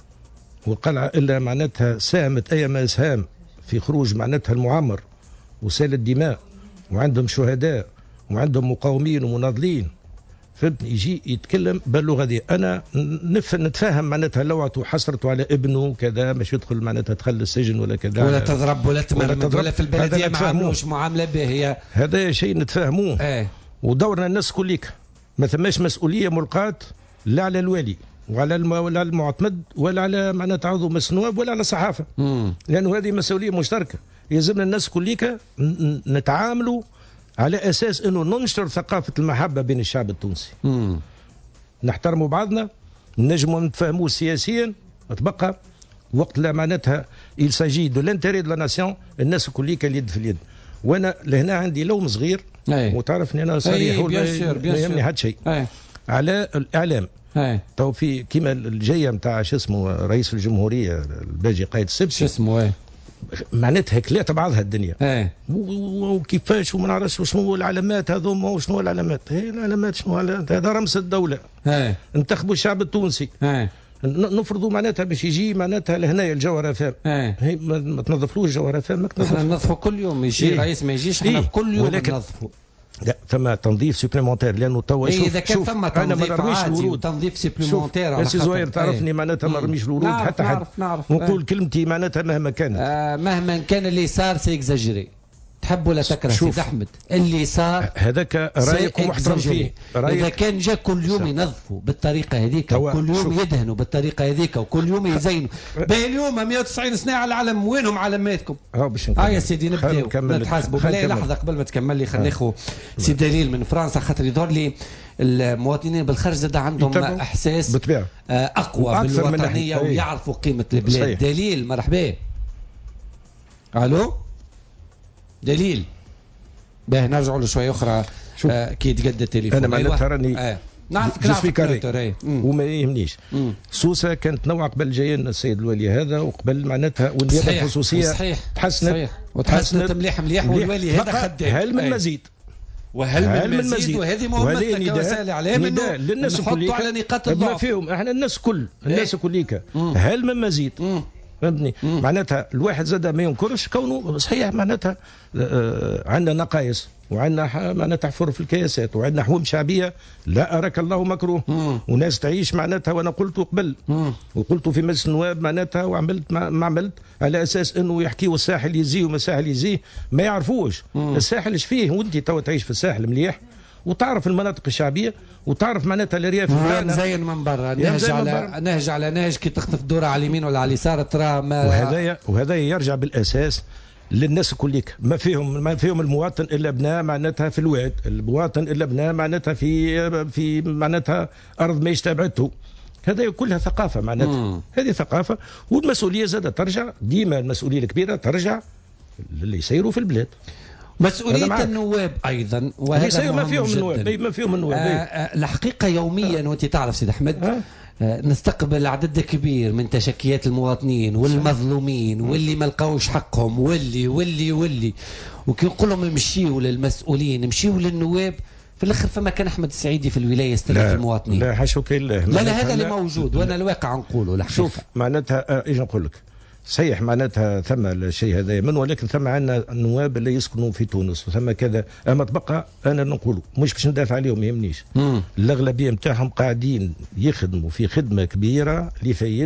والقلعة إلا معناتها ساهمت أيام إسهام في خروج معناتها المعمر وسال الدماء، وعندهم شهداء وعندهم مقاومين ومناضلين. فهمتني؟ يجي يتكلم باللغه دي. انا نتفاهم معناتها لوعته وحسرته على ابنه كذا باش يدخل معناتها دخل السجن ولا كذا، ولا تضرب ولا تمرمد ولا في البلديه ما عملوش معامله باهيه. هذا شيء نتفاهموه. ايه. ودورنا الناس كليك ما ثماش مسؤوليه ملقاة لا على الوالي وعلى ولا المعتمد ولا على معناتها عضو مجلس النواب ولا على الصحافه، لانه هذه مسؤوليه مشتركه. يلزمنا الناس كليك نتعاملوا على اساس انه ننشر ثقافه المحبه بين الشعب التونسي. مم. نحترموا بعضنا، نجموا نتفاهموا سياسيا، تبقى وقت لا معناتها il s'agit de l'intérêt de la nation الناس كليك اليد في اليد. وانا لهنا عندي لوم صغير، وتعرفني انا صريح ولا ما يهمني حد شيء على الاعلام. تو في كيما الجايه نتاع شو اسمه رئيس الجمهوريه الباجي قايد السبسي شو اسمه ايه معناتها كلات بعضها الدنيا ايه وكيفاش وما نعرفش شنو العلامات هذوما وشنو العلامات. هي العلامات شنو هذا رمز الدوله. ايه انتخبوا الشعب التونسي. ايه نفرضوا معناتها باش يجي معناتها لهنايا الجوهره فام. ايه هي ما تنظفلوش الجوهره فام. احنا ننظفوا كل يوم يجي إيه؟ رئيس ما يجيش احنا إيه؟ كل يوم ننظفوا. لا ثم تنظيف سوبليمونتير لانه توا شوف اذا كان ثم تنظيف عادي وتنظيف سوبليمونتير. يا سي زهير تعرفني معناتها ما نرميش الورود حتى حد. نعرف نعرف ونقول كلمتي معناتها مهما كانت. آه مهما كان اللي صار سيكزاجري. تحب ولا تكره سيد احمد اللي صار هذاك رايك ومحترم فيه. اذا كان جا كل يوم ينظفوا بالطريقه هذيك وكل يوم شوف. يدهنوا بالطريقه هذيك وكل يوم يزينوا. باهي اليوم مئة وتسعين سنه على العلم وينهم علاماتكم؟ اه باش اه يا سيدي نبداو نتحاسبوا. بلا لحظه قبل ما تكمل لي خلينا ناخذ سي دليل من فرنسا خاطر يظهر لي المواطنين بالخارج زاد عندهم احساس بالطبيعه اقوى بالوطنيه ويعرفوا قيمه البلاد. دليل مرحبا. الو دليل. باه نرجعوا له شويه اخرى. آه كي يتقدى التليفون. انا معناتها راني آه. نعرفك نعرفك وما يهمنيش. مم. سوسه كانت نوع قبل جايين السيد الوالي هذا وقبل معناتها والنيابه الخصوصيه صحيح تحسنت صحيح وتحسنت مليح مليح والوالي هذا خدام. هل من مزيد وهل من مزيد وهذه مهمتنا كوسائل الاعلام انه للناس نحطوا على نقاط الضعف. ما فيهم احنا الناس كل الناس كليك هل من مزيد. مم. فهمتني؟ معناتها الواحد زاد ما ينكرش كونه صحيح معناتها آه عندنا نقائص وعندنا معناتها حفر في الكياسات وعندنا حوم شعبيه لا اراك الله مكروه. مم. وناس تعيش معناتها. وانا قلت قبل مم. وقلت في مجلس النواب معناتها وعملت ما عملت على اساس انه يحكيوا الساحل يزيه وما الساحل يزيه ما يعرفوش. مم. الساحل ايش فيه وانت تو تعيش في الساحل مليح وتعرف المناطق الشعبيه وتعرف معناتها الارياف نتاعنا زين من برا نهج على نهج على نهج كي تخطف دوره على اليمين ولا على اليسار ترى ما. وهذا وهذا يرجع بالاساس للناس كليك. ما فيهم ما فيهم المواطن الا بناء معناتها في الواد، المواطن الا بناء معناتها في في معناتها ارض ما يشتبعته. هذا كلها ثقافه معناتها. هذه ثقافه والمسؤوليه زادت ترجع ديما. المسؤوليه الكبيره ترجع للي يسيروا في البلاد. مسؤولية النواب أيضا وهذا ما فيهم النواب ما فيهم النواب. الحقيقة يوميا آه. وأنت تعرف سيد أحمد آه. آه نستقبل عدد كبير من تشكيات المواطنين والمظلومين واللي ما لقاوش حقهم واللي واللي واللي وكي نقول لهم مشيوا للمسؤولين مشيوا للنواب في الاخر فما كان احمد السعيدي في الولايه يستلف المواطنين. لا حاشوك الله. لا لا هذا اللي موجود وانا الواقع نقوله الحقيقة. شوف معناتها ايش نقول لك صحيح معناتها ثم الشيء هذا من ولكن ثم عندنا النواب اللي يسكنوا في تونس وثم كذا. اما تبقى انا نقولوا مش باش ندافع عليهم ما يهمنيش. الاغلبيه نتاعهم قاعدين يخدموا في خدمه كبيره لفايده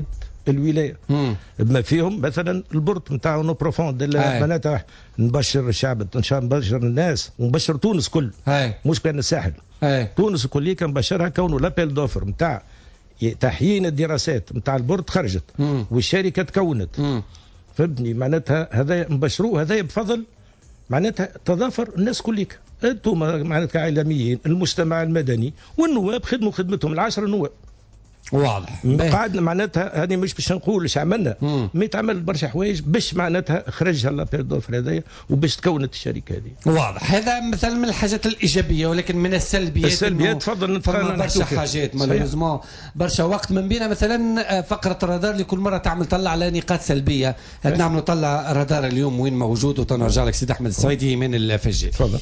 الولايه بما فيهم مثلا البورت نتاعو نو بروفوند معناتها نبشر الشعب نبشر الناس ونبشر تونس كل هاي. مش كان الساحل هاي. تونس كل كان بشرها كونه لابيل دوفر نتاع تحيين الدراسات نتاع البورت خرجت مم. والشركه تكونت فهمتني معناتها هذا مبشروه هذا بفضل معناتها تضافر الناس كليك انتم معناتها اعلاميين المجتمع المدني والنواب خدموا خدمتهم العشر نواب واضح قعدنا معناتها هذه مش باش نقول ايش عملنا ما يتعمل برشا حوايج باش معناتها خرجها لابيل دوفر هذايا وباش تكونت الشركه هذه واضح هذا مثلا من الحاجات الايجابيه ولكن من السلبيات السلبيات تفضل نتفضل برشا حاجات مالوريزمون برشا وقت من بينا مثلا فقره الرادار اللي كل مره تعمل طلع على نقاط سلبيه نعملوا طلع رادار اليوم وين موجود وتنرجع لك سيد احمد السويدي من الفجر تفضل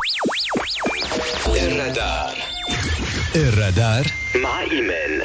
الرادار الرادار مع ايمان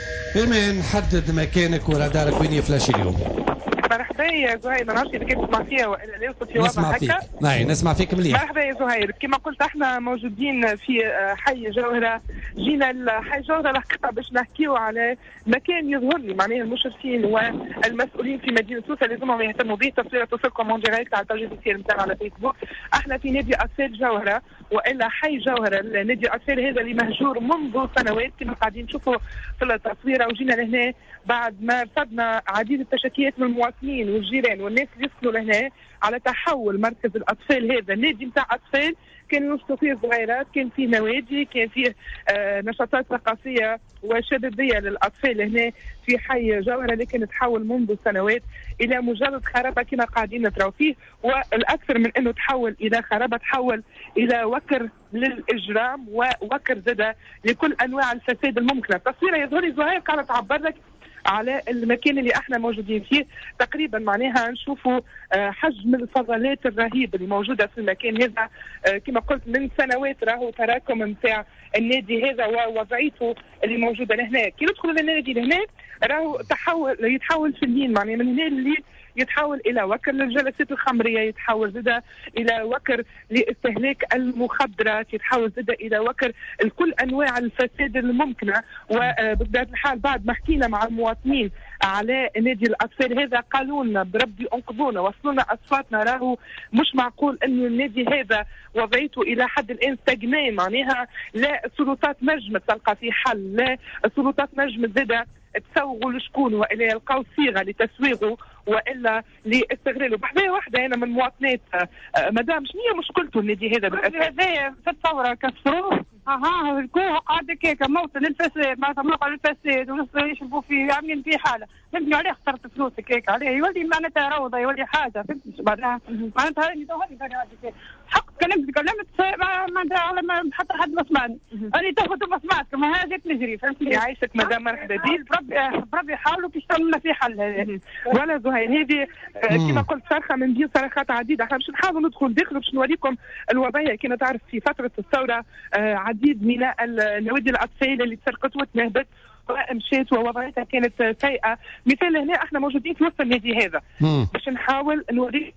ايمان حدد مكانك ورادارك وين يفلاش اليوم. مرحبا يا زهير، ما نعرفش اذا كنت تسمع فيها والا لا صوتي واضح نسمع فيك. نعم نسمع فيك مليح. مرحبا يا زهير، كما قلت احنا موجودين في حي جوهره، جينا لحي جوهره الحقيقه باش نحكيو على مكان يظهر لي معناها المشرفين والمسؤولين في مدينه سوسه لازمهم يهتموا به. تصويره توصلكم اون ديريكت على الباج اوفيسيال نتاعنا على فيسبوك. احنا في نادي اطفال جوهره والا حي جوهره، النادي الاطفال هذا اللي مهجور منذ سنوات كما قاعدين نشوفوا في التصويره، وجينا لهنا بعد ما رصدنا عديد التشكيات من المواطنين والجيران والناس اللي يسكنوا لهنا على تحول مركز الاطفال هذا نادي نتاع اطفال. كانوا ينشطوا فيه صغيرات، كان فيه نوادي، كان فيه آه نشاطات ثقافيه وشبابيه للاطفال هنا في حي جوهره، لكن تحول منذ سنوات الى مجرد خرابه كما قاعدين نتراو فيه، والاكثر من انه تحول الى خرابه تحول الى وكر للاجرام ووكر زاده لكل انواع الفساد الممكنه. التصويره يظهر لي زهير قاعده تعبر لك على المكان اللي احنا موجودين فيه. تقريبا معناها نشوفوا حجم الفضلات الرهيب اللي موجوده في المكان هذا. كما قلت من سنوات راهو تراكم نتاع النادي هذا ووضعيته اللي موجوده لهنا. كي ندخلوا للنادي لهنا راهو تحول يتحول في الليل، معناها من هنا اللي يتحول الى وكر للجلسات الخمريه، يتحول زاده الى وكر لاستهلاك المخدرات، يتحول زاده الى وكر لكل انواع الفساد الممكنه. وبطبيعه الحال بعد ما حكينا مع المواطنين على نادي الاطفال هذا قالوا لنا بربي انقذونا، وصلونا اصواتنا، راهو مش معقول انه النادي هذا وضعيته الى حد الان استجنان، معناها لا السلطات نجمت تلقى في حل، لا السلطات نجمت زاده تسوغوا لشكون والا يلقاو صيغه لتسويغه والا لاستغلاله. بحذايا واحده انا من المواطنات مدام شنو هي مشكلته النادي هذا بالاساس؟ هذايا تتصور كسروه اها الكوه قاعد هكاك موطن للفساد، معناتها موقع للفساد ونص يشربوا فيه عاملين فيه حاله، فهمتني عليه خسرت فلوس هكاك عليه يولي معناتها روضه يولي حاجه، فهمتني بعدها معناتها هاني تو هاني هاني حق كلمت كلمت معناتها على حتى حد ما سمعني، انا تو ما سمعت كما هذا نجري، فهمتني. يعيشك مدام مرحبا بك. بربي بربي يحاولوا باش لنا في حل هذا. ولا زهير هذه كما قلت صرخه من بين صرخات عديده، احنا باش نحاولوا ندخل داخل باش نوريكم الوضعيه. كما تعرف في فتره الثوره عديد من النوادي الاطفال اللي تسرقت وتنهبت ومشيت ووضعيتها كانت سيئه. مثال هنا احنا موجودين في وسط النادي هذا باش نحاول نوريك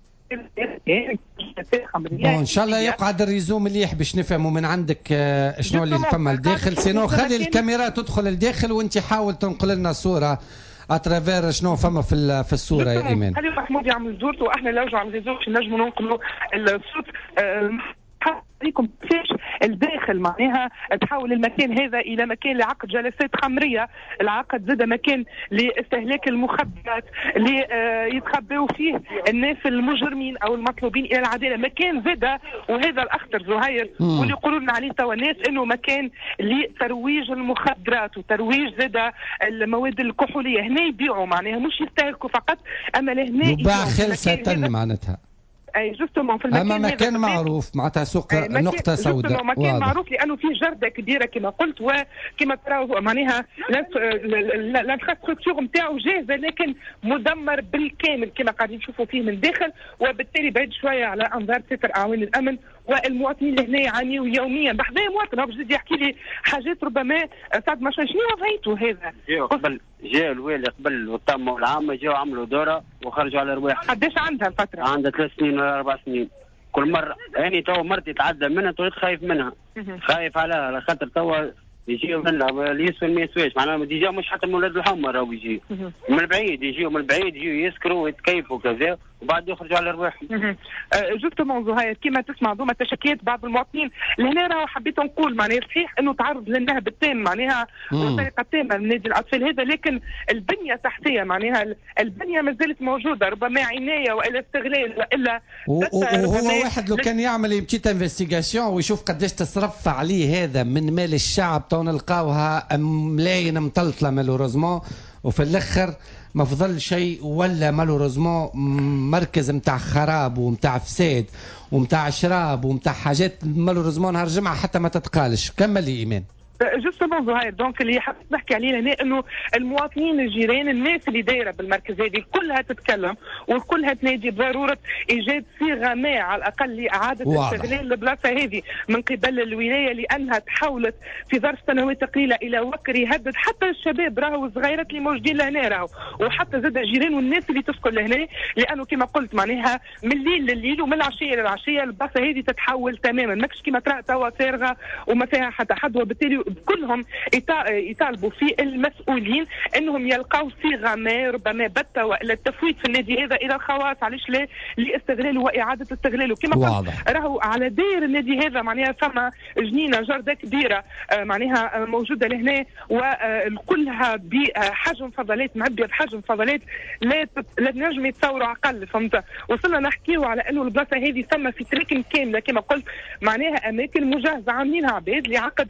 ان شاء الله يقعد الريزو مليح باش نفهموا من عندك شنو اللي فما الداخل. سينو خلي الكاميرا تدخل الداخل وانت حاول تنقل لنا صوره اترافير شنو فما في في الصوره يا ايمان. خلي محمود يعمل دورته واحنا نرجعوا على الريزو باش نجموا ننقلوا الصوت. عليكم كيفاش الداخل معناها تحول المكان هذا الى مكان لعقد جلسات خمريه، العقد زاد مكان لاستهلاك المخدرات اللي يتخبوا فيه الناس المجرمين او المطلوبين الى العداله، مكان زاد وهذا الاخطر زهير واللي يقولوا لنا عليه توا الناس انه مكان لترويج المخدرات وترويج زاد المواد الكحوليه. هنا يبيعوا معناها مش يستهلكوا فقط، اما لهنا يباع خلصه معناتها. اي جوستومون في المكان اما مكان معروف معناتها سوق نقطه سوداء، مكان معروف لانه فيه جرده كبيره كما قلت، وكما تراو معناها الانفراستركتور نتاعو جاهزه لكن مدمر بالكامل كما قاعدين نشوفوا فيه من داخل، وبالتالي بعيد شويه على انظار ستر اعوان الامن. والمواطنين اللي هنا يعانيوا يوميا. بحذايا مواطن هو باش يحكي لي حاجات ربما سعد ما شنو وضعيته هذا. جاو قبل جاء الوالي قبل والطامه والعامه جاوا عملوا دوره وخرجوا على رواح. قداش عندها الفتره؟ عندها ثلاث سنين ولا اربع سنين. كل مره هاني تو مرتي تعدى منها توليت خايف منها. خايف عليها على خاطر تو يجيو من اليسوى ما يسواش معناها ديجا مش حتى من ولاد الحمر راهو يجيو من البعيد يجيو من البعيد يجيو يسكروا ويتكيفوا كذا وبعد يخرجوا على رواحهم. جوستومون زهير كيما تسمع دوما تشكيات بعض المواطنين لهنا راهو حبيت نقول معناها صحيح انه تعرض للنهب التام معناها والسرقه التامه من نادي الاطفال هذا، لكن البنيه التحتيه معناها البنيه ما زالت موجوده، ربما عنايه والا استغلال والا وهو واحد لو كان يعمل بتيت انفستيغاسيون ويشوف قداش تصرف عليه هذا من مال الشعب تو نلقاوها ملايين مطلطله مالوريزمون، وفي الاخر ما فضل شيء ولا مالوريزمون مركز نتاع خراب ونتاع فساد ونتاع شراب ونتاع حاجات مالوريزمون نهار الجمعه حتى ما تتقالش. كمل لي ايمان. جوستومون زهير دونك اللي حبيت نحكي عليه هنا انه المواطنين الجيران الناس اللي دايره بالمركز هذه كلها تتكلم وكلها تنادي بضروره ايجاد صيغه ما على الاقل لاعاده استغلال البلاصه هذه من قبل الولايه، لانها تحولت في ظرف سنوات قليله الى وكر يهدد حتى الشباب راهو الصغيرات اللي موجودين لهنا راهو، وحتى زاد الجيران والناس اللي تسكن لهنا، لانه كما قلت معناها من الليل لليل ومن العشيه للعشيه البلاصه هذه تتحول تماما، ماكش كما ترى توا فارغه وما فيها حتى حد، وبالتالي كلهم يطالبوا في المسؤولين انهم يلقاو صيغه ما ربما بتة والا التفويت في النادي هذا الى الخواص، علاش لا لاستغلاله واعاده استغلاله كما قلت راهو على داير النادي هذا معناها فما جنينه جرده كبيره معناها موجوده لهنا وكلها بحجم فضلات معبيه بحجم فضلات لا لا نجم يتصوروا اقل، فهمت؟ وصلنا نحكيو على انه البلاصه هذه ثم في تراكم كامله كما قلت معناها اماكن مجهزه عاملينها عباد لعقد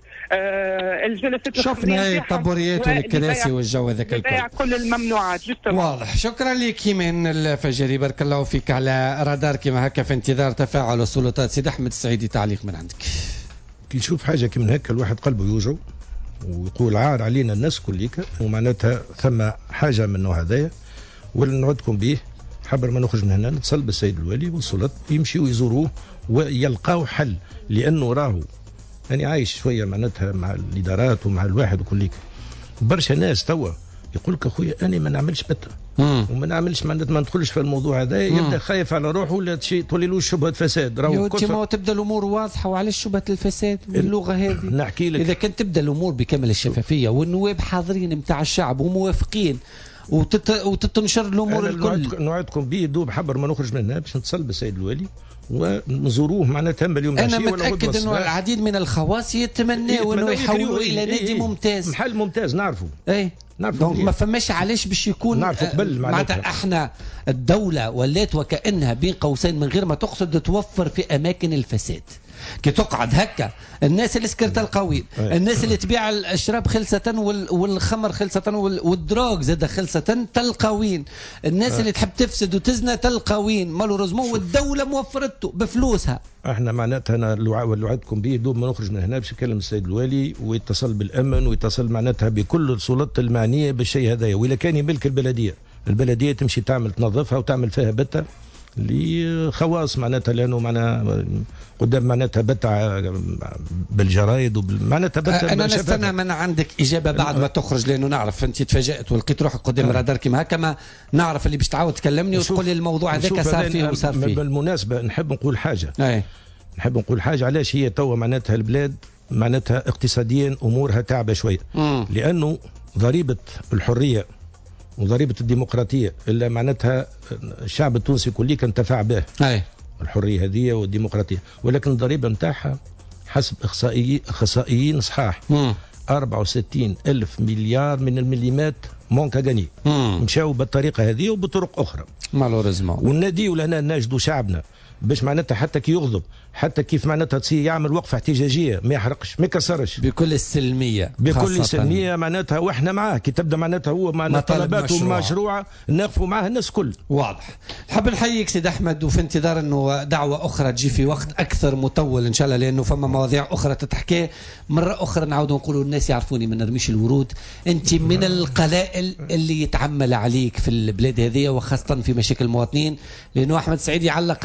الجلسات شفنا هي الطابوريات والكراسي والجو هذاك الكل كل الممنوعات. واضح. شكرا لك ايمان الفجري، بارك الله فيك على رادار كما هكا في انتظار تفاعل السلطات. سيد احمد السعيدي تعليق من عندك. كي يشوف حاجه كيما هكا الواحد قلبه يوجع ويقول عار علينا الناس كليك، ومعناتها ثم حاجه من النوع هذايا واللي نوعدكم به حبر ما نخرج من هنا نتصل بالسيد الوالي والسلطات يمشيوا يزوروه ويلقاو حل، لانه راهو يعني عايش شويه معناتها مع الادارات ومع الواحد وكليك برشا ناس توا يقول لك اخويا انا ما نعملش بتة وما نعملش معناتها ما ندخلش في الموضوع هذا، يبدا خايف على روحه ولا شيء تولي له شبهه فساد. راهو ما تبدا الامور واضحه وعلاش شبهه الفساد باللغه هذه؟ نحكي لك اذا كانت تبدا الامور بكامل الشفافيه والنواب حاضرين نتاع الشعب وموافقين وتت... وتتنشر الامور الكل. نوعدكم به دوب حبر ما نخرج منها باش نتصل بالسيد الوالي ونزوروه معناتها اليوم انا متاكد انه العديد من الخواص يتمنوا انه يحولوا الى نادي ممتاز، محل ممتاز نعرفه. اي دونك ما فماش علاش باش يكون نعرفه قبل معناتها احنا الدوله ولات وكانها بين قوسين من غير ما تقصد توفر في اماكن الفساد. كي تقعد هكا الناس اللي سكرت القوي، الناس اللي تبيع الشراب خلصة والخمر خلصة والدروغ زاد خلصة تلقاوين، الناس اللي تحب تفسد وتزنى تلقاوين مالوريزمون والدولة موفرته بفلوسها. احنا معناتها انا اللي وعدكم به دوب ما نخرج من هنا باش يكلم السيد الوالي ويتصل بالامن ويتصل معناتها بكل السلطات المعنيه بالشيء هذايا، واذا كان يملك البلديه، البلديه تمشي تعمل تنظفها وتعمل فيها بتة لخواص معناتها، لانه معناها قدام معناتها بتع بالجرايد ومعناتها بتع. انا نستنى من عندك اجابه بعد ما تخرج، لانه نعرف انت تفاجات ولقيت روحك قدام أه. رادار كيما هكا، ما نعرف اللي باش تعاود تكلمني وتقول لي الموضوع هذاك صار فيه وصار فيه. بالمناسبه نحب نقول حاجه أي. نحب نقول حاجه علاش هي توا معناتها البلاد معناتها اقتصاديا امورها تعبه شويه، لانه ضريبه الحريه وضريبه الديمقراطيه اللي معناتها الشعب التونسي كلي كان انتفع به، أي. الحريه هذه والديمقراطيه، ولكن الضريبه نتاعها حسب اخصائيين اخصائيين صحاح أربعة وستين ألف مليار من المليمات مونكا غني مشاو بالطريقه هذه وبطرق اخرى مالوريزمون. والنادي ولهنا ناجدوا شعبنا باش معناتها حتى كي يغضب حتى كيف معناتها تصير يعمل وقفه احتجاجيه ما يحرقش ما يكسرش بكل السلميه بكل السلميه معناتها، واحنا معاه كي تبدا معناتها هو مع طلباته مشروعه نقفوا معاه الناس كل. واضح. حاب نحييك سيد احمد وفي انتظار انه دعوه اخرى تجي في وقت اكثر مطول ان شاء الله، لانه فما مواضيع اخرى تتحكي. مره اخرى نعاودوا نقولوا الناس يعرفوني من رميش الورود، انت من القلائل اللي يتعمل عليك في البلاد هذه وخاصه في مشاكل المواطنين، لانه احمد سعيد علق ثلاثه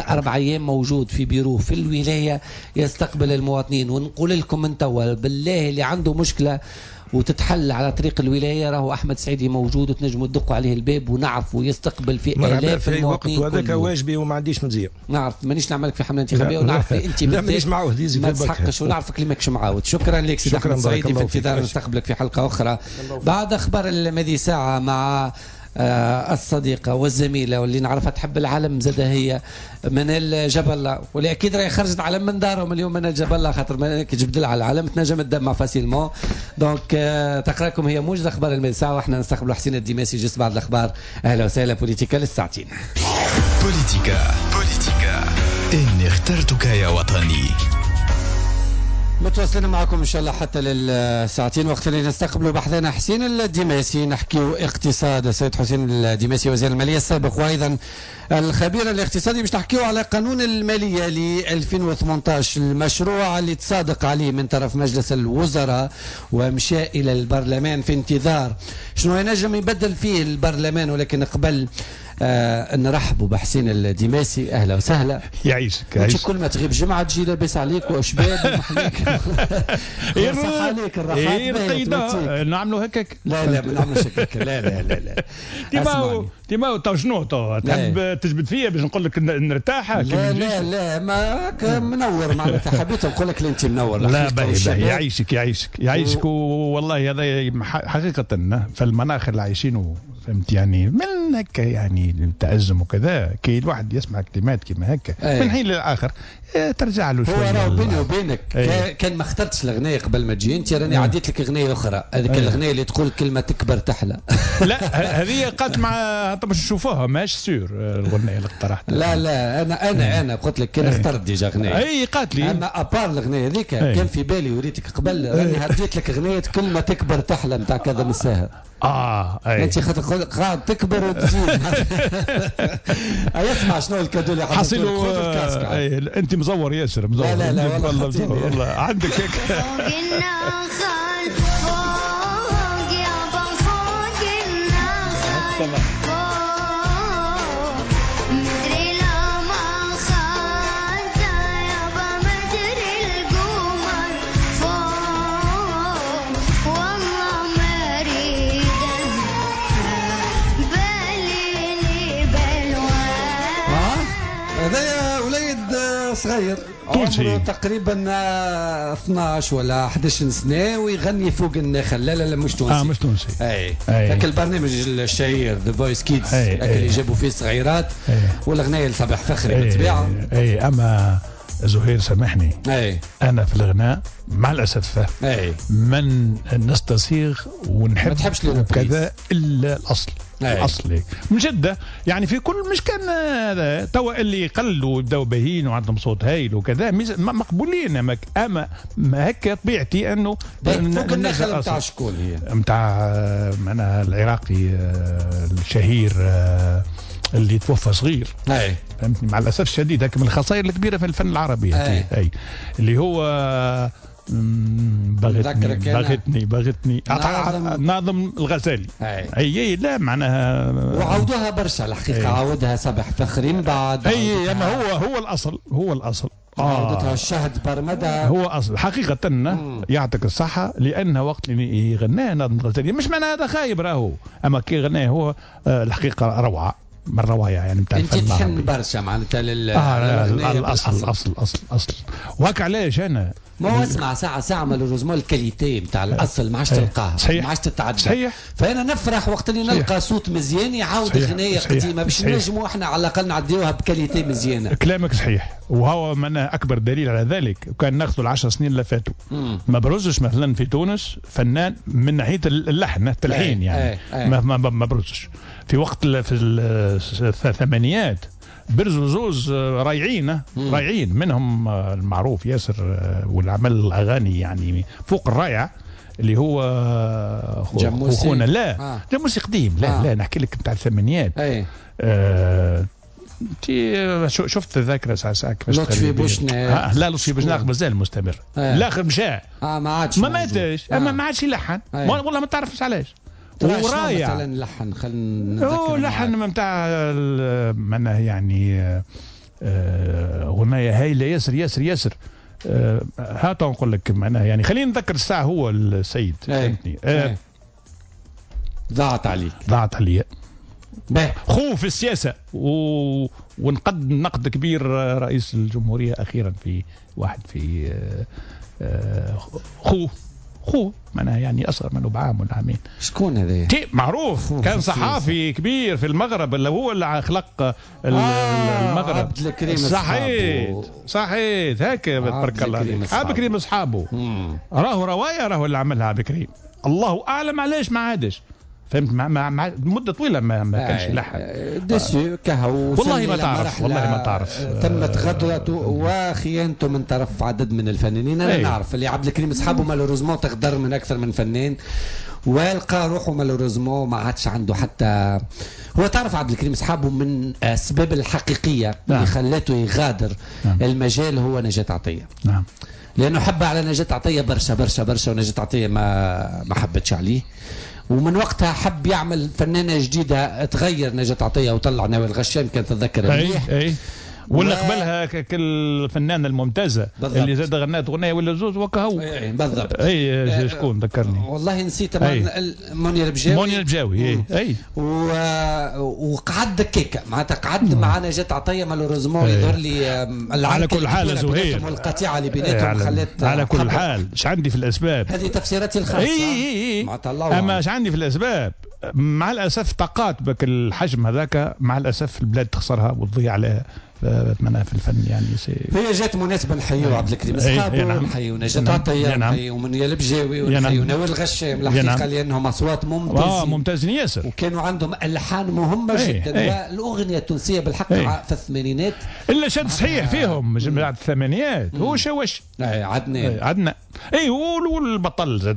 أربع أيام موجود في بيرو في الولاية يستقبل المواطنين. ونقول لكم من توا بالله اللي عنده مشكلة وتتحل على طريق الولايه راهو احمد سعيدي موجود وتنجموا تدقوا عليه الباب ونعرف ويستقبل في الاف المواطنين. وهذاك واجبي وما عنديش مزيه. نعرف مانيش نعملك في حمله انتخابيه ونعرف انت لا مانيش معاود يزي ما تسحقش ونعرفك اللي ماكش معاود. شكرا لك سيدي احمد سعيدي، في انتظار نستقبلك في حلقه اخرى بعد اخبار الماضي ساعه مع آه الصديقة والزميلة واللي نعرفها تحب العالم زادة هي منال جبلة، واللي أكيد راهي خرجت علم من دارهم اليوم منال جبلة خاطر كي جبد لها العالم تنجم تدمع فاسيلمون. دونك آه تقرا لكم هي موجز أخبار الماضي ساعة وإحنا نستقبلوا حسين الدماسي جست بعد الأخبار. أهلا وسهلا بوليتيكا للساعتين. بوليتيكا بوليتيكا إني اخترتك يا وطني. متواصلين معكم ان شاء الله حتى للساعتين وقت اللي نستقبلوا بحثنا حسين الدماسي نحكيو اقتصاد. السيد حسين الدماسي وزير الماليه السابق وايضا الخبير الاقتصادي باش نحكيو على قانون الماليه ل ألفين وثمانية عشر، المشروع اللي تصادق عليه من طرف مجلس الوزراء ومشى الى البرلمان في انتظار شنو ينجم يبدل فيه البرلمان. ولكن قبل آه نرحبوا بحسين الدماسي. اهلا وسهلا. يعيشك يعيشك. كل ما تغيب جمعه تجي لاباس عليك واشباب ومحليك صح عليك الراحات نعملوا هكاك. لا لا ما نعملوش هكاك. لا لا لا لا تيما تيما تو شنو تو تحب تجبد فيا باش نقول لك نرتاح؟ لا لا لا ما منور معناتها حبيت نقول لك انت منور. لا باهي باهي يعيشك يعيشك يعيشك. والله هذا حقيقه فالمناخ اللي عايشينه فهمت يعني من هكا يعني التأزم وكذا كي الواحد يسمع كلمات كما هكا من حين للآخر ترجع له شويه. هو راه بيني وبينك كان ما اخترتش الاغنيه قبل ما تجي انت راني عديت لك اغنيه اخرى. هذيك الاغنيه اللي تقول كلمه تكبر تحلى. لا هذه قالت مع باش نشوفوها ماش سور الاغنيه اللي اقترحتها. لا لا انا انا انا قلت لك كان اخترت ديجا اغنيه. اي قالت لي اما ابار الاغنيه هذيك كان في بالي وريتك قبل راني هديت لك اغنيه كلمه تكبر تحلى نتاع كذا من الساهر. اه اي انت خاطر قاعد تكبر وتزيد. اسمع شنو الكادو اللي حصل لك. انت مزور ياسر مزور. لا لا لا والله مزور والله عندك هيك. هذا وليد صغير عمره تقريبا اثناش ولا احد عشر سنه ويغني فوق النخل. لا لا لا مش تونسي. اه مش تونسي. اي ذاك البرنامج الشهير ذا فويس كيدز اللي جابوا فيه الصغيرات والاغنيه لصباح فخري بالطبيعه. اي اما زهير سامحني اي انا في الغناء مع الاسف اي من نستصيغ ونحب ما تحبش كذا الا الاصل. أي. اصلي من جده يعني في كل مش كان هذا توا اللي يقلوا بداو باهين وعندهم صوت هايل وكذا مقبولين. اما اما هكا طبيعتي انه فوق النخل نتاع شكون هي؟ نتاع معناها العراقي الشهير اللي توفى صغير. اي فهمتني مع الاسف الشديد هكا من الخسائر الكبيره في الفن العربي. أي. اي اللي هو بغتني بغتني بغتني ناظم, ناظم الغزالي. اي اي لا معناها وعودوها برشا الحقيقه. عودها صباح فخري من بعد. اي اما هو هو الاصل هو الاصل. عودتها الشهد برمدة هو اصل حقيقه يعطيك الصحه لان وقت اللي يغناه ناظم الغزالي مش معناها هذا خايب راهو اما كي غناه هو الحقيقه روعه من الروايه يعني نتاع الفن. انت تحن برشا معناتها لل آه الاصل الاصل الاصل اصل وهك علاش انا ما هو اسمع ساعه ساعه مالوريزمون الكاليتي نتاع الاصل ما عادش تلقاها ما عادش تتعدى. صحيح. فانا نفرح وقت اللي نلقى صوت مزيان يعاود اغنيه قديمه باش نجموا احنا على الاقل نعديوها بكاليتي مزيانه. كلامك صحيح وهو من اكبر دليل على ذلك كان ناخذ العشر سنين اللي فاتوا ما برزش مثلا في تونس فنان من ناحيه اللحن التلحين يعني أي. أي. ما ما, ما برزش في وقت في الثمانينات برزوا زوز رايعين رايعين منهم المعروف ياسر والعمل الاغاني يعني فوق الرائع اللي هو خونا لا آه. جاموسي قديم لا آه. لا نحكي لك نتاع الثمانينات. اي آه تي شفت الذاكره ساعه ساعه كيفاش لطفي بوشناق. آه لا لطفي بوشناق مازال مستمر. آه. الاخر مشى اه ما عادش ما ماتش آه. اما ما عادش يلحن آه. والله ما تعرفش علاش. ورايع مثلا لحن خلينا نتذكر لحن نتاع معناه يعني غنايه هايله ياسر ياسر ياسر. أه هات نقول لك معناها يعني خلينا نذكر الساعه هو السيد فهمتني. أه ضاعت عليك ضاعت عليا باهي خوف في السياسه و... ونقد نقد كبير رئيس الجمهوريه اخيرا في واحد في أه خو خو معناها يعني اصغر منه بعام ولا عامين. شكون هذا؟ معروف كان صحافي كبير في المغرب اللي هو اللي خلق المغرب. عبد الكريم صحيح صحيح هكا تبارك الله. عبد الكريم اصحابه راهو روايه راهو اللي عملها عبد الكريم الله اعلم علاش ما عادش فهمت مع, مع, مع مده طويله ما, ما كانش يلحق دسي كهو والله ما تعرف والله ما تعرف تمت غدرته وخيانته من طرف عدد من الفنانين. انا نعرف اللي عبد الكريم اصحابه مالوريزمون تغدر من اكثر من فنان والقى روحه مالوريزمون ما عادش عنده حتى هو تعرف عبد الكريم اصحابه من الاسباب الحقيقيه نعم. اللي خلته يغادر نعم. المجال هو نجاة عطيه نعم لانه حب على نجاة عطيه برشا برشا برشا ونجاة عطيه ما ما حبتش عليه ومن وقتها حب يعمل فنانة جديدة تغير نجاة عطية وطلع ناوي الغشام كان تتذكر مليح اي اي ولا قبلها الفنانة الممتازة بالضبط. اللي زاد غنات غنية ولا زوز وكهو اي بالضبط اي شكون ذكرني والله نسيت منير البجاوي منير البجاوي اي اي و... وقعد دكيكة معناتها قعد مع نجاة عطية مالوريزمون يظهر لي على كل حال زهير والقطيعة اللي بيناتهم خلت على كل حال ايش عندي في الاسباب هذه تفسيراتي الخاصة اي اي اي اما ايش عندي في الاسباب مع الاسف طاقات بك الحجم هذاك مع الاسف البلاد تخسرها وتضيع عليها في الفن يعني هي جات مناسبه نحيو عبد الكريم اصحابه ونحيو نجاة عطيه ونحيو منير البجاوي ونحيو نوال الغشام الحقيقه لانهم اصوات ممتازين اه ممتازين ياسر وكانوا عندهم الحان مهمه ايه جدا ايه والاغنيه التونسيه بالحق ايه في الثمانينات الا شد صحيح فيهم من بعد الثمانينات هو شواش اي عدنان ايه عدنا اي والبطل زاد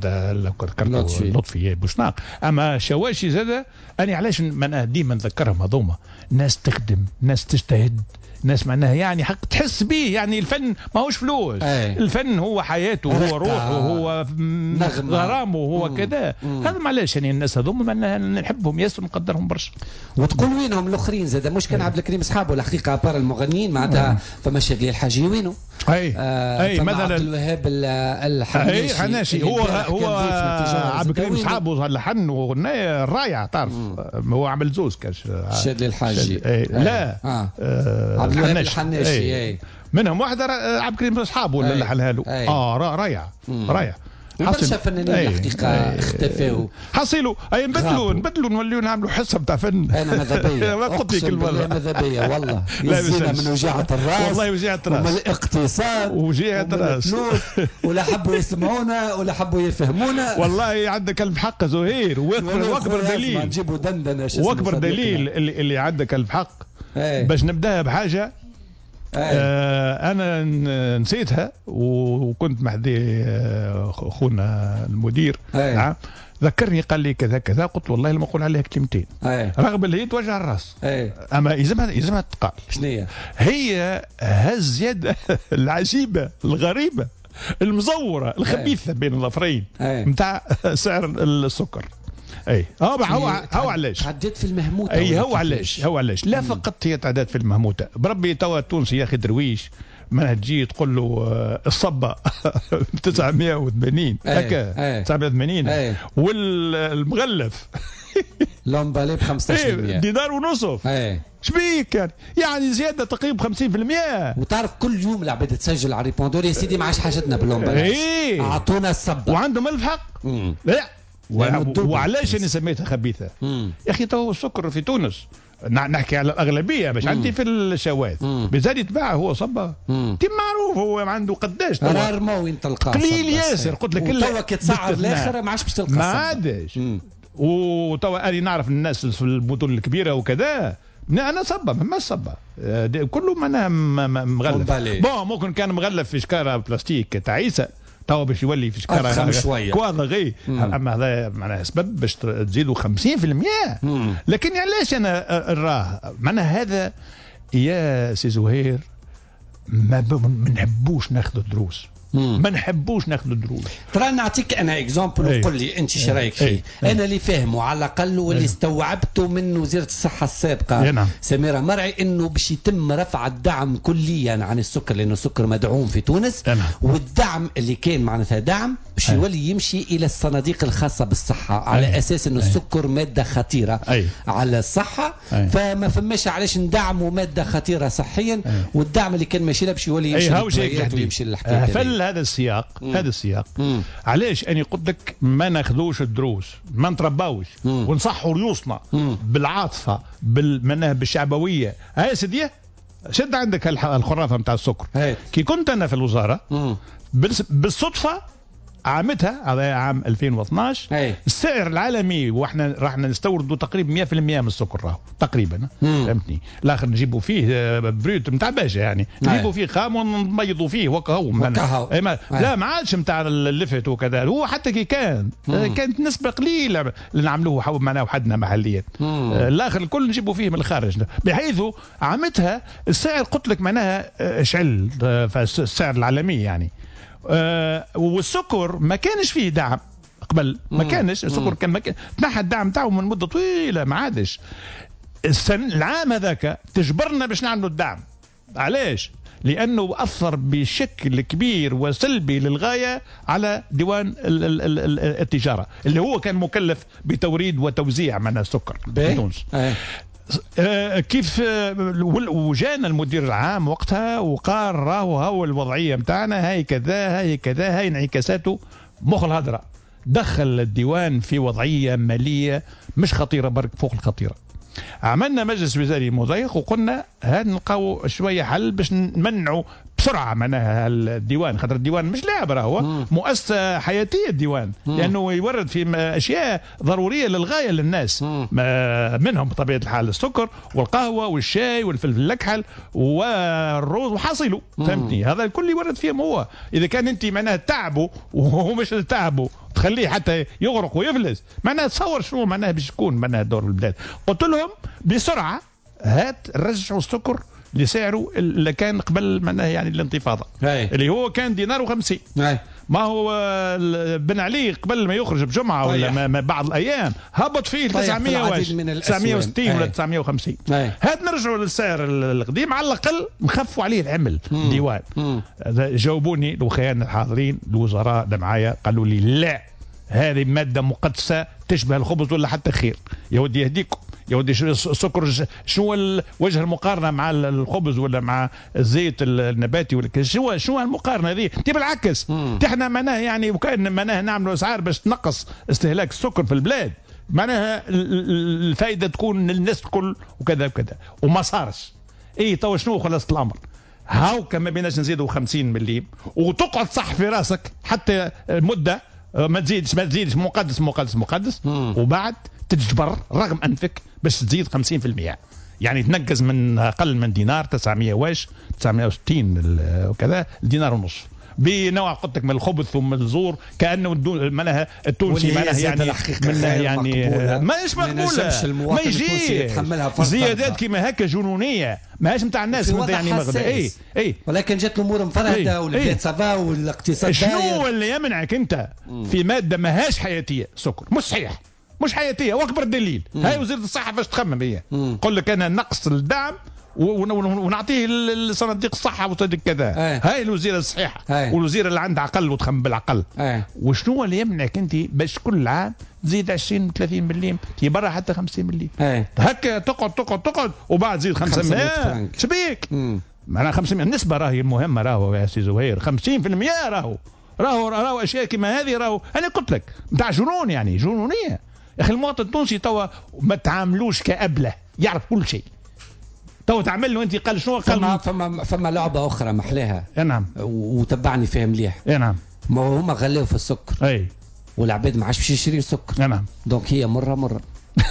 لطفي بوشناق اما شواشي زاد انا علاش انا ديما نذكرهم هذوما ناس تخدم ناس تجتهد ناس معناها يعني حق تحس به يعني الفن ما هوش فلوس أي. الفن هو حياته هو روحه هو غرامه هو كذا هذا معلش يعني الناس هذوما نحبهم ياسر ونقدرهم برشا وتقول وينهم الاخرين زاد مش كان عبد الكريم اصحابه الحقيقه بار المغنيين معناتها فما شادلي الحاجي وينه اي آه اي مثلا عبد الوهاب الحناشي اي حناشي هو هو عبد الكريم اصحابه لحن وغنايه رائعه تعرف هو عمل زوز كاش شادلي الحاجي لا آه. آه. عبد الوهاب الحناشي اي منهم واحده عبد الكريم اصحابه اللي لحنها له اه رائعه رائعه برشا فنانين الحقيقه اختفوا حصلوا اي نبدلوا نبدلوا نوليو نعملوا حصه بتاع فن انا ماذا بيا ما قلت لك المره ماذا بيا والله يزينا من وجاعه الراس والله وجاعه الراس ومن الاقتصاد وجاعه الراس ولا حبوا يسمعونا ولا حبوا يفهمونا والله عندك الحق زهير واكبر دليل نجيبوا دندنه واكبر دليل اللي, اللي عندك الحق باش نبداها بحاجه آه انا نسيتها وكنت محذي اخونا المدير نعم ذكرني قال لي كذا كذا قلت والله لما اقول عليها كلمتين رغم اللي هي توجع الراس أي. اما يلزمها يلزمها تقال شنو هي هالزياده العجيبه الغريبه المزوره الخبيثه بين الظفرين نتاع سعر السكر اي هو هو هو علاش تعديت في المهموته اي هو علاش هو علاش لا فقط هي تعدات في المهموته بربي توا التونسي يا اخي درويش ما تجي تقول له الصبه تسعمائة وثمانين هكا تسعمائة وثمانين والمغلف لومبالي ب خمسة عشر بالمئة دينار ونصف شبيك يعني يعني زياده تقريبا خمسين بالمئة وتعرف كل يوم العباد تسجل على ريبوندور يا سيدي ما عادش حاجتنا باللومبالي اعطونا الصبه وعندهم الف حق لا وعلاش انا سميتها خبيثه يا اخي تو السكر في تونس نحكي على الاغلبيه باش عندي في الشواذ بزاد يتباع هو صبه تي معروف هو عنده قداش رارمو وين تلقاه قليل ياسر قلت لك توا كي تسعر الاخر ما عادش باش تلقى ما عادش وتوا انا نعرف الناس في المدن الكبيره وكذا انا صبه ما صبه كله معناها مغلف بون ممكن كان مغلف في شكاره بلاستيك تعيسه توا باش يولي في شكاره شويه كواضا غي اما هذا معناها سبب باش تزيدوا خمسين بالمئة لكن علاش انا نراه معناها هذا يا سي زهير ما نحبوش ناخذ دروس ما نحبوش ناخذ دروس. ترى نعطيك انا اكزامبل وقول لي انت ايش رايك فيه. انا اللي فاهمه على الاقل واللي استوعبته من وزيره الصحه السابقه نعم. سميره مرعي انه باش يتم رفع الدعم كليا عن السكر لانه السكر مدعوم في تونس. نعم. والدعم اللي كان معناتها دعم باش يولي يمشي الى الصناديق الخاصه بالصحه على أي. اساس انه السكر ماده خطيره أي. على الصحه. أي. فما فماش علاش ندعموا ماده خطيره صحيا. أي. والدعم اللي كان ماشي له باش يولي يمشي ويمشي للحكايه. فل هذا السياق مم. هذا السياق مم. علاش اني قلت لك ما ناخذوش الدروس ما نترباوش ونصحوا ريوسنا بالعاطفه بالمناه بالشعبويه. هاي سيدي شد عندك الخرافه نتاع السكر. هي. كي كنت انا في الوزاره مم. بالصدفه عامتها هذا عام ألفين واثناش. هي. السعر العالمي واحنا راح نستوردوا تقريبا مئة بالمئة من السكر راهو تقريبا فهمتني. الاخر نجيبوا فيه بريوت نتاع باشا يعني نجيبوا فيه خام ونبيضوا فيه وكهو لا ما عادش نتاع اللفت وكذا. هو حتى كي كان مم. كانت نسبه قليله اللي نعملوه حب معنا وحدنا محليا. الاخر الكل نجيبوا فيه من الخارج بحيث عامتها السعر قلت لك معناها شعل في السعر العالمي يعني. أه والسكر ما كانش فيه دعم قبل ما كانش السكر كان ما كان تنحى الدعم تاعه من مده طويله ما عادش. السن العام هذاك تجبرنا باش نعملوا الدعم. علاش؟ لانه اثر بشكل كبير وسلبي للغايه على ديوان ال ال ال ال التجاره اللي هو كان مكلف بتوريد وتوزيع من السكر في تونس. آه كيف وجانا المدير العام وقتها وقال راهو هو الوضعيه نتاعنا هاي كذا هاي كذا هاي انعكاساته مخ الهضره. دخل الديوان في وضعيه ماليه مش خطيره برك فوق الخطيره. عملنا مجلس وزاري مضيق وقلنا هاد نلقاو شويه حل باش نمنعوا بسرعه معناها الديوان خاطر الديوان مش لاعب راهو مؤسسه حياتيه الديوان مم. لانه يورد في اشياء ضروريه للغايه للناس منهم بطبيعه الحال السكر والقهوه والشاي والفلفل الاكحل والرز وحاصله فهمتني. هذا الكل يورد فيهم هو. اذا كان انت معناها تعبه وهو مش تعبه تخليه حتى يغرق ويفلس معناها تصور شنو معناها باش يكون معناها دور البلاد. قلت لهم بسرعه هات رجعوا السكر لسعره اللي كان قبل معناها يعني الانتفاضه اللي هو كان دينار وخمسين. ما هو بن علي قبل ما يخرج بجمعه ولا ما, ما بعض الايام هبط فيه تسعمئة واش تسعمئة وستين ولا تسعمئة وخمسين. هات نرجعوا للسعر القديم على الاقل نخفوا عليه العمل ديوان. جاوبوني الوخيان الحاضرين الوزراء ده معايا قالوا لي لا هذه ماده مقدسه تشبه الخبز ولا حتى خير. يا ودي يهديكم يا ودي السكر شنو وجه المقارنه مع الخبز ولا مع الزيت النباتي ولا شنو شنو المقارنه هذه؟ تي بالعكس احنا معناها يعني وكان معناها نعملوا اسعار باش تنقص استهلاك السكر في البلاد معناها الفائده تكون للناس الكل وكذا وكذا وما صارش. اي تو شنو خلاص الامر هاو كان ما بيناش نزيدوا خمسين مليم وتقعد صح في راسك حتى مده ما تزيدش ما تزيدش مقدس مقدس مقدس مم. وبعد تجبر رغم انفك باش تزيد خمسين بالمئة يعني تنقز من اقل من دينار تسعمئة واش تسعمئة وستين وكذا دينار ونصف بنوع قلت لك من الخبث ومن الزور كانه معناها التونسي معناها يعني منها يعني ماهيش مقبوله ما يجي زيادات كيما هكا جنونيه ماهيش نتاع الناس يعني مغدا اي اي ولكن جات الامور مفرهده والبلاد سافا والاقتصاد شنو اللي يمنعك انت في ماده ماهاش حياتيه سكر مش صحيح مش حياتيه واكبر دليل هاي وزيره الصحه فاش تخمم هي قل لك انا نقص الدعم ونعطيه لصناديق الصحه وصناديق كذا. هاي الوزيره الصحيحه والوزيره اللي عندها عقل وتخمم بالعقل. وشنو اللي يمنعك انت باش كل عام تزيد عشرين ثلاثين مليم تي برا حتى خمسين مليم هكا تقعد تقعد تقعد وبعد تزيد خمسمائة شبيك معناها خمسمائة النسبه راهي مهمه راهو يا سي زهير خمسين بالمئة راهو راهو راهو اشياء كما هذه راهو انا قلت لك نتاع جنون يعني جنونيه يا اخي. المواطن التونسي توا ما تعاملوش كابله يعرف كل شيء تو تعمل له انت قال شنو قال فما فما فما لعبه اخرى محلاها نعم وتبعني فيها مليح نعم ما هما غلاو في السكر اي والعباد ما عادش باش يشري السكر نعم دونك هي مره مره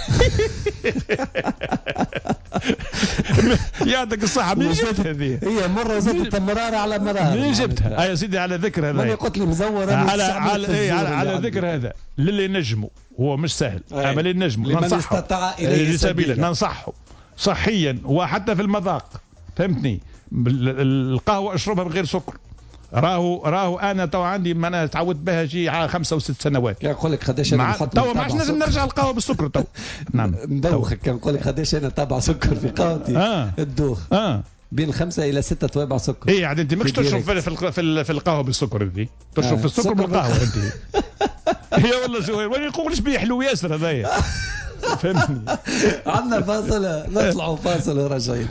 يعطيك الصحة منين جبتها هذه؟ هي مرة زادت مرارة على مرارة منين جبتها؟ يا سيدي على ذكر هذا ماني قلت لي مزورة على على إيه على, على ذكر هذا للي نجموا هو مش سهل أما اللي نجموا ننصحه إليه سبيلا ننصحه صحيا وحتى في المذاق فهمتني. القهوة اشربها بغير سكر راهو راهو انا تو عندي ما انا تعودت بها شي خمسه وست سنوات. نقول لك قداش انا نحط تو ما عادش لازم نرجع القهوه بالسكر تو. نعم ندوخك نقول لك قداش انا تابع سكر في قهوتي. اه الدوخ اه بين خمسة إلى ستة توابع سكر. اي عاد انت ماكش تشرب في في, في, في القهوه بالسكر دي تشرب آه. في السكر بالقهوه انت. هي والله زهير ما يقولش بيه حلو ياسر هذايا. فهمتني. عندنا فاصل نطلعوا فاصل وراجعين.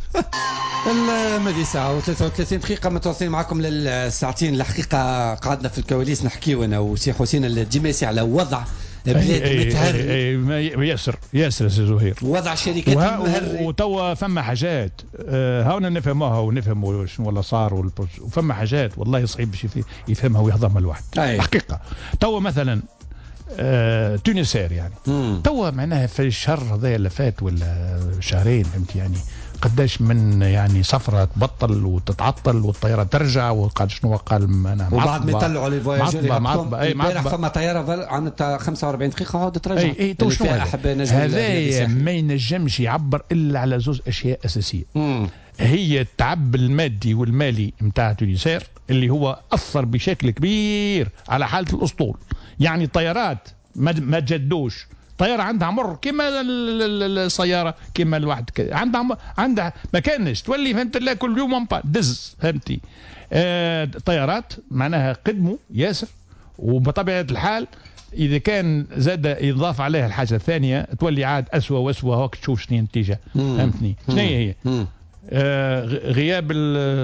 المدي ساعة وثلاثة وثلاثين دقيقة متواصلين معكم للساعتين. الحقيقة قعدنا في الكواليس نحكيو أنا وسي حسين الجماسي على وضع بلاد متهري. ياسر ياسر سي زهير. وضع شركات المهري. وتوا فما حاجات هاونا نفهموها ونفهموا شنو ولا صار وفما حاجات والله صعيب باش يفهمها ويهضمها الواحد. الحقيقة توا مثلا آه، تونسير يعني توا معناها في الشهر هذا اللي فات ولا شهرين فهمت يعني قداش من يعني سفره تبطل وتتعطل والطياره ترجع وقال شنو قال انا وبعد ما يطلعوا لي فواياجور امبارح فما طياره عملت خمسة وأربعين دقيقه وعاودت ترجع. اي اي تو شنو هذا ما ينجمش يعبر الا على زوج اشياء اساسيه. مم. هي التعب المادي والمالي نتاع تونسير اللي هو اثر بشكل كبير على حاله الاسطول. يعني الطيارات ما تجدوش طياره عندها عمر كما السياره كما الواحد عندها عندها ما كانش تولي فهمت الله كل يوم دز فهمتي. آه طيارات معناها قدموا ياسر وبطبيعه الحال اذا كان زاد يضاف عليها الحاجه الثانيه تولي عاد اسوء واسوء هوك تشوف شنو النتيجه فهمتني شنو هي. آه غياب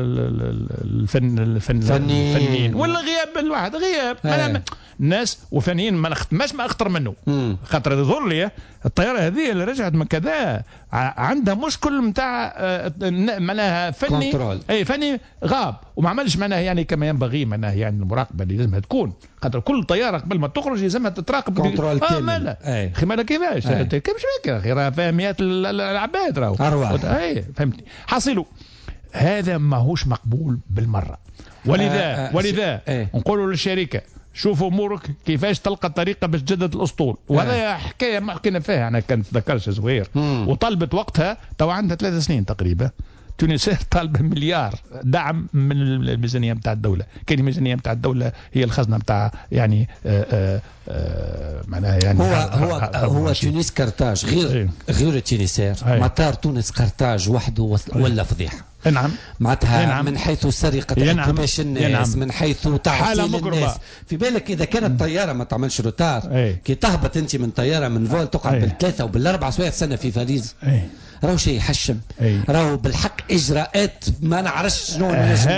الفن الفن الفنيين ولا غياب الواحد غياب الناس وفنيين ما نختماش ما اخطر منه. خاطر يظهر لي الطياره هذه اللي رجعت من كذا عندها مشكل نتاع معناها فني كنترول. اي فني غاب وما عملش معناها يعني كما ينبغي معناها يعني المراقبه اللي لازمها تكون. خاطر كل طياره قبل ما تخرج لازمها تتراقب كنترول كامل. اي خي مالا كيفاش كيفاش هكا اخي راه فيها مئات العباد راهو ارواح. اي فهمتني. حاصلوا هذا ماهوش مقبول بالمره. ولذا آه آه ولذا آه نقولوا للشركه شوفوا امورك كيفاش تلقى طريقه باش تجدد الاسطول. وهذا آه. حكايه ما حكينا فيها انا كان تذكرش زوير. وطلبت وقتها تو عندها ثلاث سنين تقريبا تونسير طالبه مليار دعم من الميزانيه نتاع الدوله. كاين الميزانيه نتاع الدوله هي الخزنه نتاع يعني آآ آآ معناها يعني هو هو هو تونس كرتاج غير غير تونسير. مطار تونس كرتاج وحده ولا فضيحه. نعم معناتها نعم. من حيث سرقة انتباش الناس نعم. من حيث تعطيل الناس. في بالك إذا كانت طيارة ما تعملش روتار أي. كي تهبط أنت من طيارة من فول تقعد بالثلاثة وبالأربع سوايع سنة في فاليز راهو شيء يحشم. راهو بالحق إجراءات ما نعرفش شنو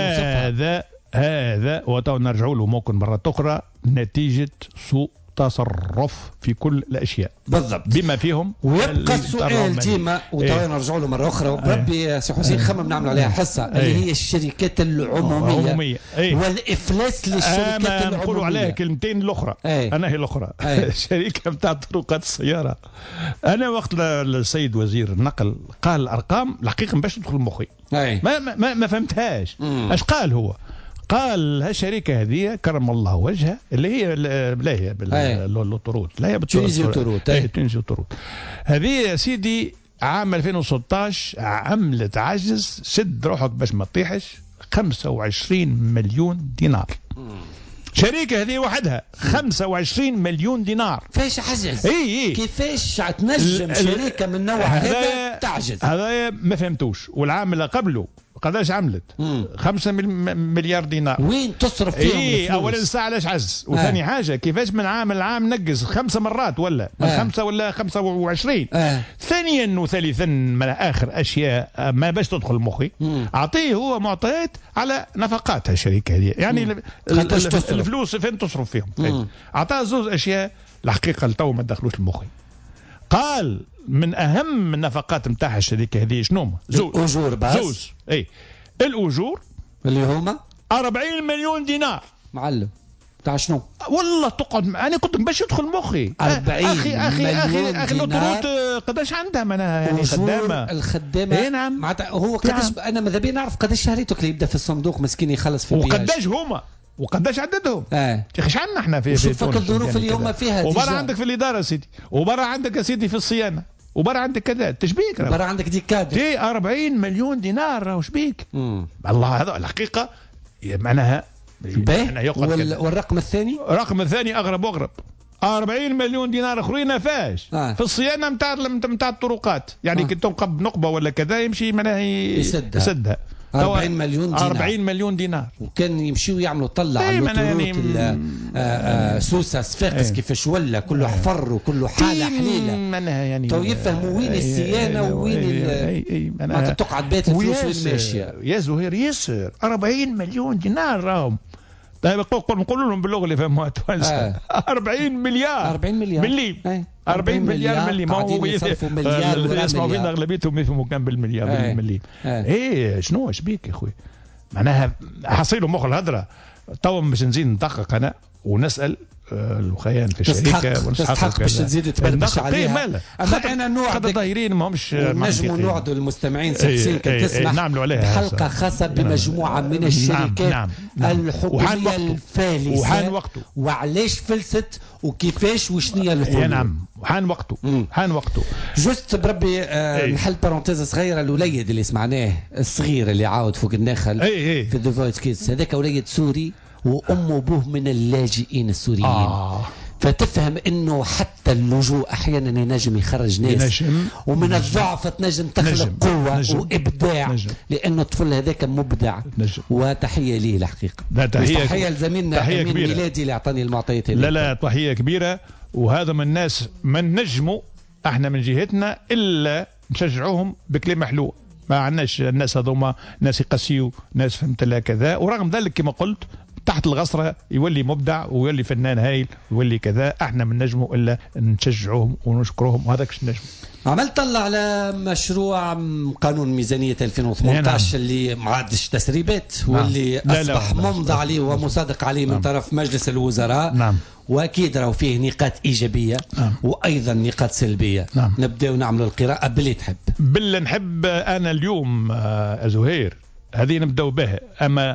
هذا هذا وتو نرجعوا له ممكن مرة أخرى نتيجة سوء تصرف في كل الاشياء بالضبط بما فيهم. ويبقى السؤال ديما وتوا نرجعوا له مره اخرى بربي سي حسين خمم نعمل عليها حصه اللي هي الشركات العموميه والافلاس للشركات العموميه. نقولوا عليها كلمتين الاخرى. انا هي الاخرى الشركه نتاع طرقات السياره. انا وقت السيد وزير النقل قال الارقام الحقيقه باش تدخل مخي ما ما, ما فهمتهاش. اش قال هو؟ قال هالشركه هذه كرم الله وجهها اللي هي لا هي بالطرود لا هي تونسي وطرود تونسي وطرود هذه يا سيدي عام ألفين وستطاش عملت عجز شد روحك باش ما تطيحش خمسة وعشرين مليون دينار. شركة هذه وحدها خمسة وعشرين مليون دينار. فاش عجز؟ اي اي كيفاش تنجم شركة من نوع هذا تعجز؟ هذا ما فهمتوش. والعام اللي قبله قداش عملت؟ مم. خمسة مليار دينار. وين تصرف فيهم ايه الفلوس؟ اولا ساعة علاش عز؟ وثاني آه. حاجة كيفاش من عام لعام نقز خمسة مرات ولا من آه. خمسة ولا خمسة وعشرين. آه. ثانيا وثالثا من اخر اشياء ما باش تدخل مخي اعطيه هو معطيات على نفقات الشركة هذه يعني الفلوس فين تصرف فيهم. اعطاه زوج اشياء الحقيقة لتو ما دخلوش لمخي. قال من اهم النفقات نتاع الشركه هذه شنو؟ زوج اجور بس زوج اي الاجور اللي هما أربعين مليون دينار. معلم تاع شنو؟ والله تقعد انا كنت باش يدخل مخي أربعين اخي اخي اخي اخي الاوتوروت قداش عندها معناها يعني خدامه الخدامه اي نعم معناتها هو قداش نعم. انا ماذا بيا نعرف قداش شهريته اللي يبدا في الصندوق مسكين يخلص في البياج وقداش هما وقداش عددهم؟ اه يا اخي عندنا احنا في في تونس الظروف اللي هما فيها وبرا عندك في الاداره سيدي وبرا عندك يا سيدي في الصيانه وبرا عندك كذا تشبيك برا عندك دي كادر دي أربعين مليون دينار راهو شبيك. الله هذا الحقيقه معناها وال... والرقم الثاني الرقم الثاني اغرب واغرب أربعين مليون دينار اخرين ما فاش آه. في الصيانه نتاع نتاع الطرقات يعني آه. كي تنقب نقبه ولا كذا يمشي معناها يسدها يسدها أربعين مليون دينار أربعين مليون دينار وكان يمشيوا يعملوا طلع على يعني سوسه صفاقس ايه كيفاش ولا كله ايه حفر وكله حاله حليله يعني تو يفهموا وين الصيانه وين ما تقعد بيت الفلوس وين ماشيه يا زهير ياسر أربعين مليون دينار راهم نقول لهم باللغه اللي فهموها التوانسه آه. أربعين مليار أربعين مليار ملي آه. أربعين مليار ملي ما هو مليار اللي يسمعوا فينا اغلبيتهم يفهموا كان بالمليار آه. بالملي آه. ايه شنو ايش بيك يا اخوي معناها حصيلوا مخ الهضره تو باش نزيد ندقق انا ونسال الوخيان في الشركه تستحق باش تزيد تبرمج عليها اما انا نوع الظاهرين ما همش نجموا نوعدوا المستمعين سي كان تسمح نعملوا عليها حلقه خاصه بمجموعه من الشركات نعم. نعم. الحكوميه الفالسه وحان وقته وعلاش فلست وكيفاش وشنية الحلول نعم حان وقته حان وقته جوست بربي آه نحل بارونتيز صغيره الوليد اللي سمعناه الصغير اللي عاود فوق النخل اي في ذا فويس كيدز هذاك وليد سوري وأمه وأبوه من اللاجئين السوريين آه. فتفهم انه حتى اللجوء احيانا ينجم يخرج ناس نجم. ومن الضعف تنجم تخلق نجم. قوه نجم. وابداع نجم. لانه الطفل هذاك مبدع نجم. وتحيه ليه الحقيقه تحيه, تحية لزميلنا امين ميلادي اللي اعطاني المعطيات لا لا تحيه كبيره وهذا من الناس من نجموا احنا من جهتنا الا نشجعوهم بكلمه حلوه ما عندناش الناس هذوما ناس يقسيوا ناس فهمت لها كذا ورغم ذلك كما قلت تحت الغصرة يولي مبدع ويولي فنان هايل ويولي كذا احنا من نجمه الا نشجعوهم ونشكرهم وهذاك النجم. عملت طلع على مشروع قانون ميزانية ألفين وثمانية عشر نعم. اللي ما عادش تسريبات نعم. واللي لا اصبح لا ممضى عليه ومصادق عليه نعم. من طرف مجلس الوزراء نعم. واكيد راهو فيه نقاط ايجابيه نعم. وايضا نقاط سلبيه نعم. نبداو نعملوا القراءه باللي تحب بالله نحب انا اليوم زهير هذه نبداو بها اما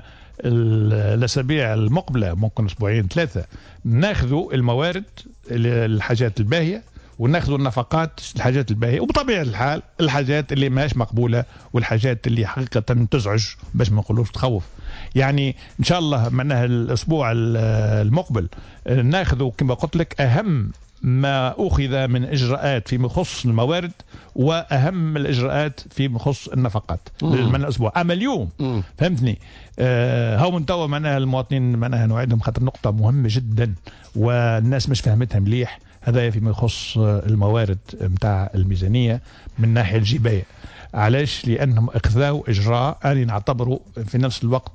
الاسابيع المقبله ممكن اسبوعين ثلاثه ناخذوا الموارد الحاجات الباهيه وناخذوا النفقات الحاجات الباهيه وبطبيعه الحال الحاجات اللي ماهيش مقبوله والحاجات اللي حقيقه تزعج باش ما نقولوش تخوف يعني ان شاء الله معناها الاسبوع المقبل ناخذوا كما قلت لك اهم ما أخذ من إجراءات فيما يخص الموارد وأهم الإجراءات فيما يخص النفقات من الأسبوع أما اليوم مم. فهمتني آه هو من توا معناها المواطنين معناها نوعدهم خاطر نقطة مهمة جدا والناس مش فهمتها مليح هذا فيما يخص الموارد متاع الميزانية من ناحية الجباية علاش لأنهم أخذوا إجراء أنا نعتبره في نفس الوقت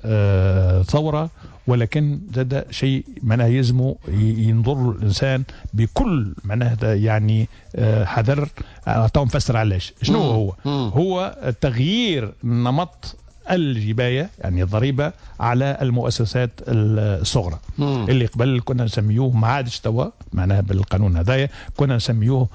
آه ثورة ولكن زاد شيء معناه يلزمه ينظر الانسان بكل معناه يعني حذر تو نفسر علاش شنو هو هو تغيير نمط الجباية يعني الضريبة على المؤسسات الصغرى اللي قبل كنا نسميوه ما عادش توا معناها بالقانون هذايا كنا نسميوه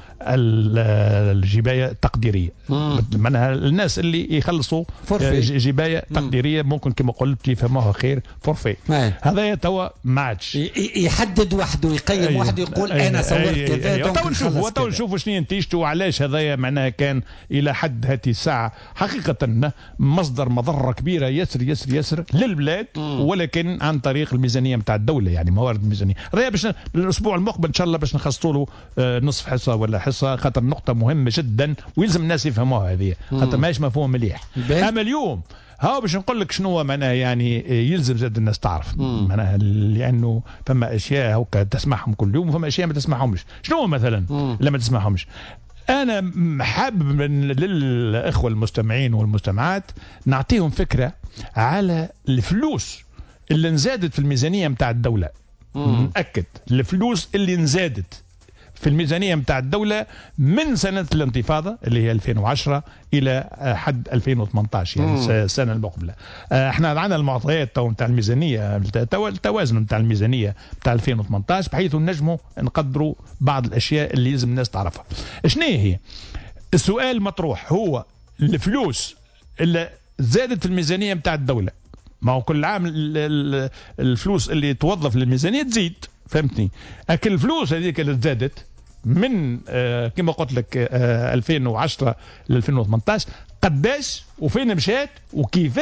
الجباية التقديرية معناها الناس اللي يخلصوا جباية تقديرية ممكن كما قلت يفهموها خير فورفي هذايا توا ما عادش يحدد وحده ويقيم وحده يقول انا صورت كذا تو نشوفوا تو نشوفوا شنو نتيجته وعلاش هذايا معناها كان الى حد هذه الساعة حقيقة مصدر مضرة كبيرة يسر يسر يسر للبلاد ولكن عن طريق الميزانية متاع الدولة يعني موارد الميزانية رأي باش الأسبوع المقبل إن شاء الله باش نخصصوا له نصف حصة ولا حصة خاطر نقطة مهمة جدا ويلزم الناس يفهموها هذه خاطر ماهيش مفهوم مليح أما اليوم ها باش نقول لك شنو معناها يعني يلزم زاد الناس تعرف معناها لأنه فما أشياء هكا تسمعهم كل يوم وفما أشياء ما تسمعهمش شنو مثلا لما تسمعهمش أنا حابب للإخوة المستمعين والمستمعات نعطيهم فكرة على الفلوس اللي نزادت في الميزانية متاع الدولة نأكد الفلوس اللي نزادت في الميزانية متاع الدولة من سنة الانتفاضة اللي هي ألفين وعشرة إلى حد ألفين وثمانية عشر يعني السنة المقبلة احنا عندنا المعطيات متاع الميزانية التوازن متاع الميزانية متاع ألفين وثمانية عشر بحيث نجموا نقدروا بعض الأشياء اللي لازم الناس تعرفها شنو هي السؤال مطروح هو الفلوس اللي زادت في الميزانية متاع الدولة ما هو كل عام الفلوس اللي توظف للميزانية تزيد فهمتني أكل الفلوس هذيك اللي زادت من آه كما قلت لك آه ألفين وعشرة ل ألفين وثمانية عشر قداش وفين مشات وكيفاش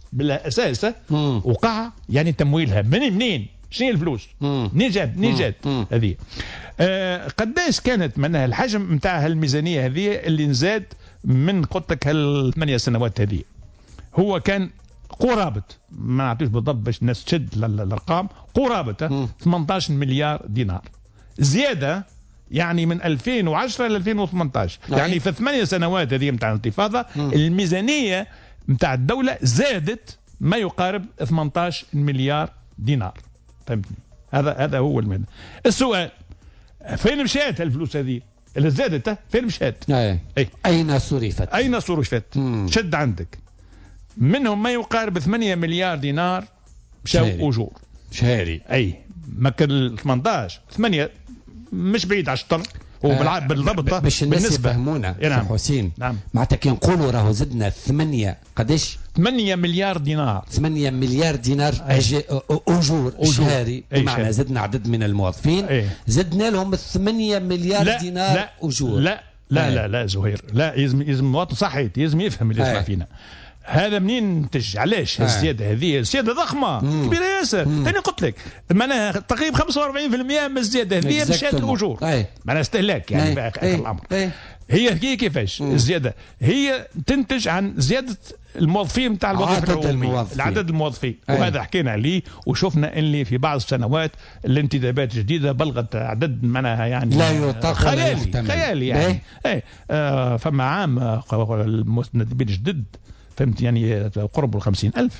بلا اساس وقع يعني تمويلها من منين؟ شنو الفلوس؟ منين جات؟ منين جات هذه؟ آه قداش كانت معناها الحجم نتاع الميزانيه هذه اللي نزاد من قلت لك هالثمانيه سنوات هذه؟ هو كان قرابه، ما نعطيش بالضبط باش الناس تشد الارقام، قرابه ثمانية عشر مليار دينار زياده يعني من ألفين وعشرة ل ألفين وثمانية عشر. يعني في الثمانيه سنوات هذه نتاع الانتفاضه الميزانيه نتاع الدوله زادت ما يقارب ثمانية عشر مليار دينار. فهمتني؟ هذا هذا هو المعنى. السؤال فين مشات الفلوس هذه اللي زادت؟ فين مشات؟ أي. أي. اين صرفت؟ اين صرفت؟ شد عندك منهم ما يقارب ثمانية مليار دينار مشاو اجور شهري. اي ما كان ثمانية عشر ثمانية مش بعيد على الشطر آه بالضبط باش الناس يفهمونا. نعم حسين. نعم. معناتها كي نقولوا راهو زدنا ثمانية قداش؟ ثمانية مليار دينار. ثمانية مليار دينار اجور شهري، بمعنى زدنا عدد من الموظفين. أي. زدنا لهم ثمانية مليار لا دينار لا اجور. لا لا لا لا زهير، لا يلزم يلزم مواطن صحيت يلزم يفهم اللي يسمع فينا. هذا منين نتج؟ علاش الزياده هذه؟ الزياده ضخمه مم. كبيره ياسر. ثاني قلت لك معناها تقريبا خمسة وأربعين بالمئة من الزياده هذه مشات الاجور، معناها استهلاك يعني في اخر الامر. أي. هي هي كيفاش مم. الزياده؟ هي تنتج عن زياده الموظفين نتاع الوظيفه العموميه، العدد الموظفين. أي. وهذا حكينا عليه وشفنا اللي في بعض السنوات الانتدابات الجديده بلغت عدد معناها يعني لا يطاق خيالي خيالي يعني. اي آه فما عام المنتدبين الجدد فهمت يعني قرب الخمسين ألف.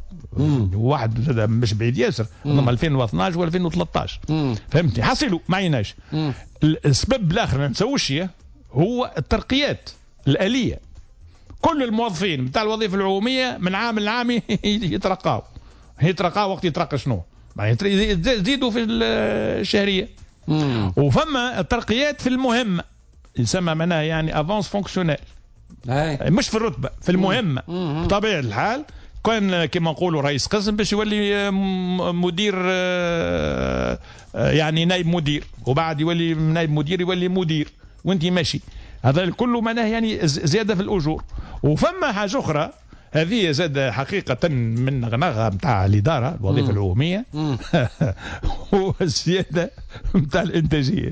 واحد مش بعيد ياسر ضمن ألفين واثني عشر وألفين وثلاثة عشر. فهمتني؟ حصلوا ما عيناش. السبب الاخر ما نسويش هو الترقيات الآلية. كل الموظفين بتاع الوظيفة العمومية من عام لعام يترقاوا يترقاوا وقت يترقى شنو؟ يزيدوا في الشهرية. وفما الترقيات في المهمة يسمى منها يعني افونس فونكسيونيل، مش في الرتبة، في المهمة. بطبيعة الحال كان كما نقولوا رئيس قسم باش يولي مدير يعني نائب مدير، وبعد يولي نائب مدير يولي مدير وانت ماشي. هذا كله معناه يعني زيادة في الأجور. وفما حاجة أخرى هذه زاد حقيقة من غنغة متاع الإدارة الوظيفة العمومية هو الزيادة متاع الإنتاجية.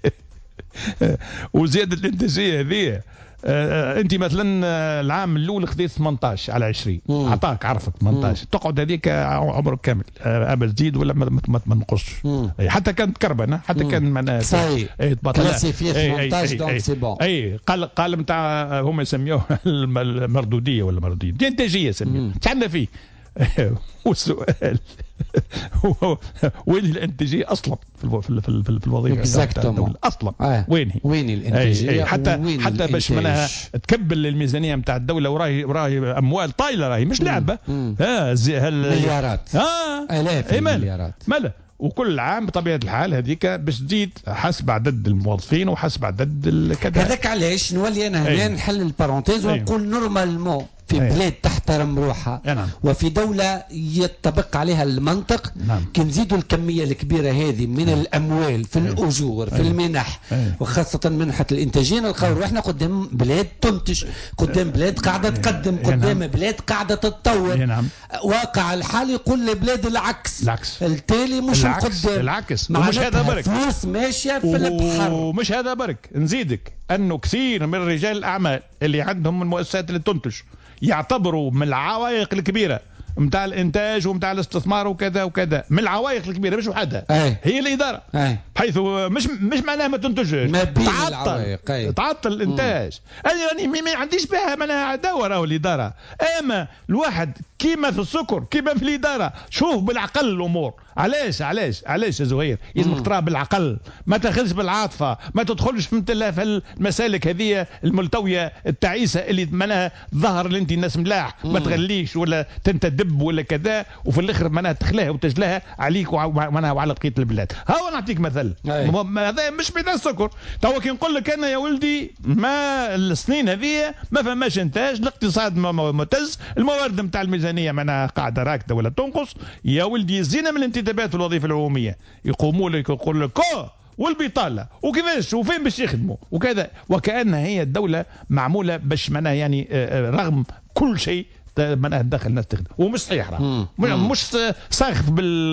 وزيادة الإنتاجية هذه آه انت مثلا العام الاول خذيت ثمانية عشر على عشرين عطاك عرفك ثمانية عشر تقعد هذيك عمرك كامل آه ابد تزيد ولا ما تنقصش. حتى كانت كربنه حتى كان معناها صحيح كلاسيفي ثمانية عشر دونك سي بون. اي قال قال نتاع هما يسميوه المردوديه ولا مردوديه دي انتاجيه يسميوه عندنا فيه. والسؤال هو وين الانتاجيه اصلا في في في, في الوظيفه تاع الدوله اصلا؟ آه. وين هي؟ وين الانتاجيه؟ أي أي حتى حتى باش منها تكبل الميزانيه نتاع الدوله وراهي وراهي اموال طايله راهي مش لعبه. اه مليارات اه الاف المليارات مالا. وكل عام بطبيعه الحال هذيك باش تزيد حسب عدد الموظفين وحسب عدد كذا. هذاك علاش نولي انا هنا نحل البارونتيز ونقول نورمالمون في أيه. بلاد تحترم روحها نعم. وفي دولة يطبق عليها المنطق نعم. كي نزيدوا الكمية الكبيرة هذه من أيه. الأموال في أيه. الأجور في أيه. المنح أيه. وخاصة منحة الإنتاجية نلقاو روحنا قدام بلاد تنتج، قدام بلاد قاعدة تقدم، قدام نعم. بلاد قاعدة تتطور. نعم. واقع الحال يقول لبلاد العكس. العكس التالي مش العكس. القدام العكس ومش هذا برك فلوس ماشية في البحر. ومش هذا برك نزيدك أنه كثير من رجال الأعمال اللي عندهم المؤسسات اللي تنتج يعتبروا من العوائق الكبيرة متاع الانتاج ومتاع الاستثمار وكذا وكذا، من العوائق الكبيره مش وحدها هي الاداره أي. بحيث مش مش معناها ما تنتجش، تعطل تعطل الانتاج. انا راني ما عنديش بها معناها عداوه راهو الاداره، اما الواحد كيما في السكر كيما في الاداره شوف بالعقل الامور. علاش علاش علاش يا زهير لازمك ترى بالعقل، ما تاخذش بالعاطفه، ما تدخلش في المسالك هذه الملتويه التعيسه اللي معناها ظهر اللي انت الناس ملاح ما تغليش ولا تنتدب ولا كذا، وفي الاخر معناها تخلاها وتجلاها عليك ومعناها وعلى بقيه البلاد. ها نعطيك مثل هذا مش بين السكر. توا كي نقول لك انا يا ولدي ما السنين هذه ما فماش انتاج، الاقتصاد مهتز، الموارد نتاع الميزانيه معناها قاعده راكده ولا تنقص، يا ولدي زينه من الانتدابات في الوظيفه العموميه يقوموا لك يقول لك والبطاله وكيفاش وفين باش يخدموا وكذا، وكأنها هي الدوله معموله باش معناها يعني رغم كل شيء معناها تدخل الناس تخدم ومش صحيح راه مش ساخف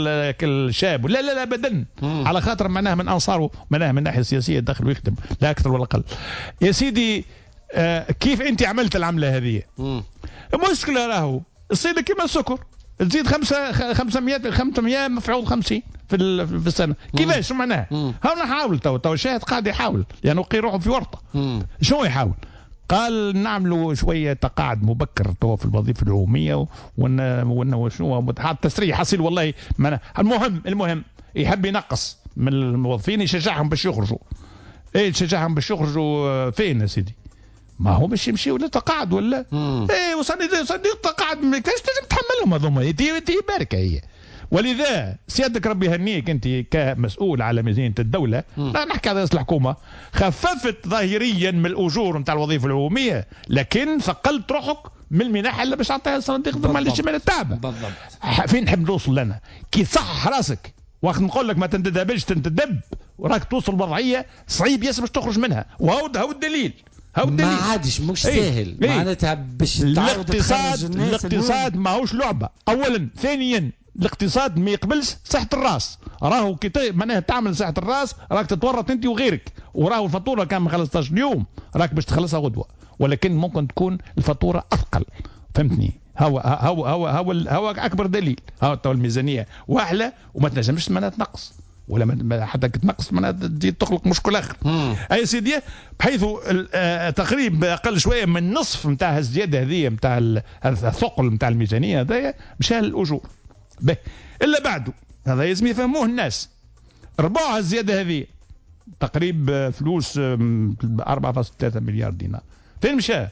بالشاب لا لا لا ابدا على خاطر معناها من انصاره معناها من الناحيه السياسيه يدخل ويخدم لا اكثر ولا اقل. يا سيدي آه كيف انت عملت العمله هذه؟ المشكله راهو الصيد كيما السكر تزيد خمسة خمسمية خمسمية مفعول خمسين في في السنه كيفاش معناها؟ ها نحاول تو تو الشاهد قاعد يحاول يعني وقي روحه في ورطه. شنو يحاول؟ قال نعملوا شويه تقاعد مبكر تو في الوظيفه العموميه ون ون شنو حتى تسريح حصيل والله المهم المهم يحب ينقص من الموظفين يشجعهم باش يخرجوا. ايه يشجعهم باش يخرجوا فين يا سيدي؟ ما هو باش يمشي ولا تقاعد ولا ايه وصلي صديق تقاعد كيفاش تنجم تحملهم هذوما تي باركه هي. ولذا سيادك ربي يهنيك انت كمسؤول على ميزانيه الدوله لا نحكي على رئيس الحكومه خففت ظاهريا من الاجور نتاع الوظيفه العموميه لكن ثقلت روحك من المناحه اللي باش تعطيها الصناديق الضمان للشمال التعب. فين نحب نوصل لنا؟ كي تصحح راسك وقت نقول لك ما تنتدبش تنتدب وراك توصل وضعيه صعيب ياسر باش تخرج منها وهو هو الدليل. ما عادش مش ساهل ايه معناتها باش الاقتصاد الاقتصاد ماهوش لعبه اولا. ثانيا الاقتصاد ما يقبلش صحه الراس راهو كي معناها تعمل صحه الراس راك تتورط انت وغيرك وراهو الفاتوره كان ما خلصتهاش اليوم راك باش تخلصها غدوه ولكن ممكن تكون الفاتوره اثقل فهمتني. هو هو هو هو, هو اكبر دليل هو تو الميزانيه واحله وما تنجمش معناها تنقص ولا حتى تنقص معناها تزيد تخلق مشكل اخر. اي سيدي بحيث تقريبا اقل شويه من نصف نتاع الزياده هذه نتاع الثقل نتاع الميزانيه هذايا مشى للاجور. به الا بعده هذا لازم يفهموه الناس. ربعها الزياده هذه تقريبا فلوس أربعة فاصلة ثلاثة مليار دينار فين مشى؟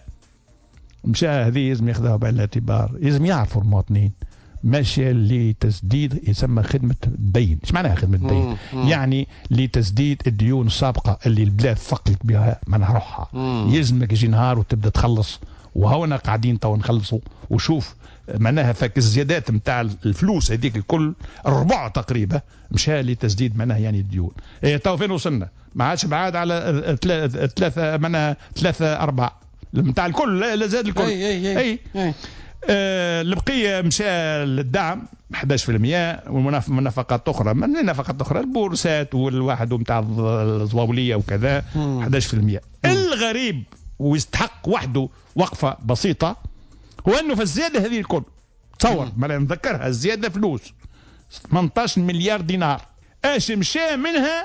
مشى هذه لازم ياخذوها بعين الاعتبار. لازم يعرفوا المواطنين ماشيه لتسديد يسمى خدمه الدين. ايش معناها خدمه الدين؟ يعني لتسديد الديون السابقه اللي البلاد ثقلت بها من روحها. يلزمك يجي نهار وتبدا تخلص وهونا قاعدين تو نخلصوا وشوف معناها فك الزيادات نتاع الفلوس هذيك الكل الربع تقريبا مشى لتسديد معناها يعني الديون. ايه تو فين وصلنا؟ ما عادش بعاد على ثلاثه معناها ثلاثه اربعه نتاع الكل لا زاد الكل. اي اي اي, أي. آه البقيه مشى للدعم أحد عشر بالمئة والمنافقات اخرى من نفقات اخرى البورصات والواحد نتاع الزواوليه وكذا أحد عشر بالمئة. الغريب ويستحق وحده وقفه بسيطه هو انه في الزياده هذه الكل تصور ما نذكرها الزياده فلوس ثمانية عشر مليار دينار ايش مشى منها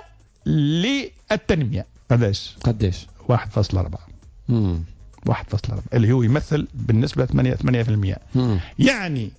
للتنميه قداش؟ قداش؟ واحد فاصلة أربعة واحد فاصلة أربعة اللي هو يمثل بالنسبه ثمانية بالمئة. يعني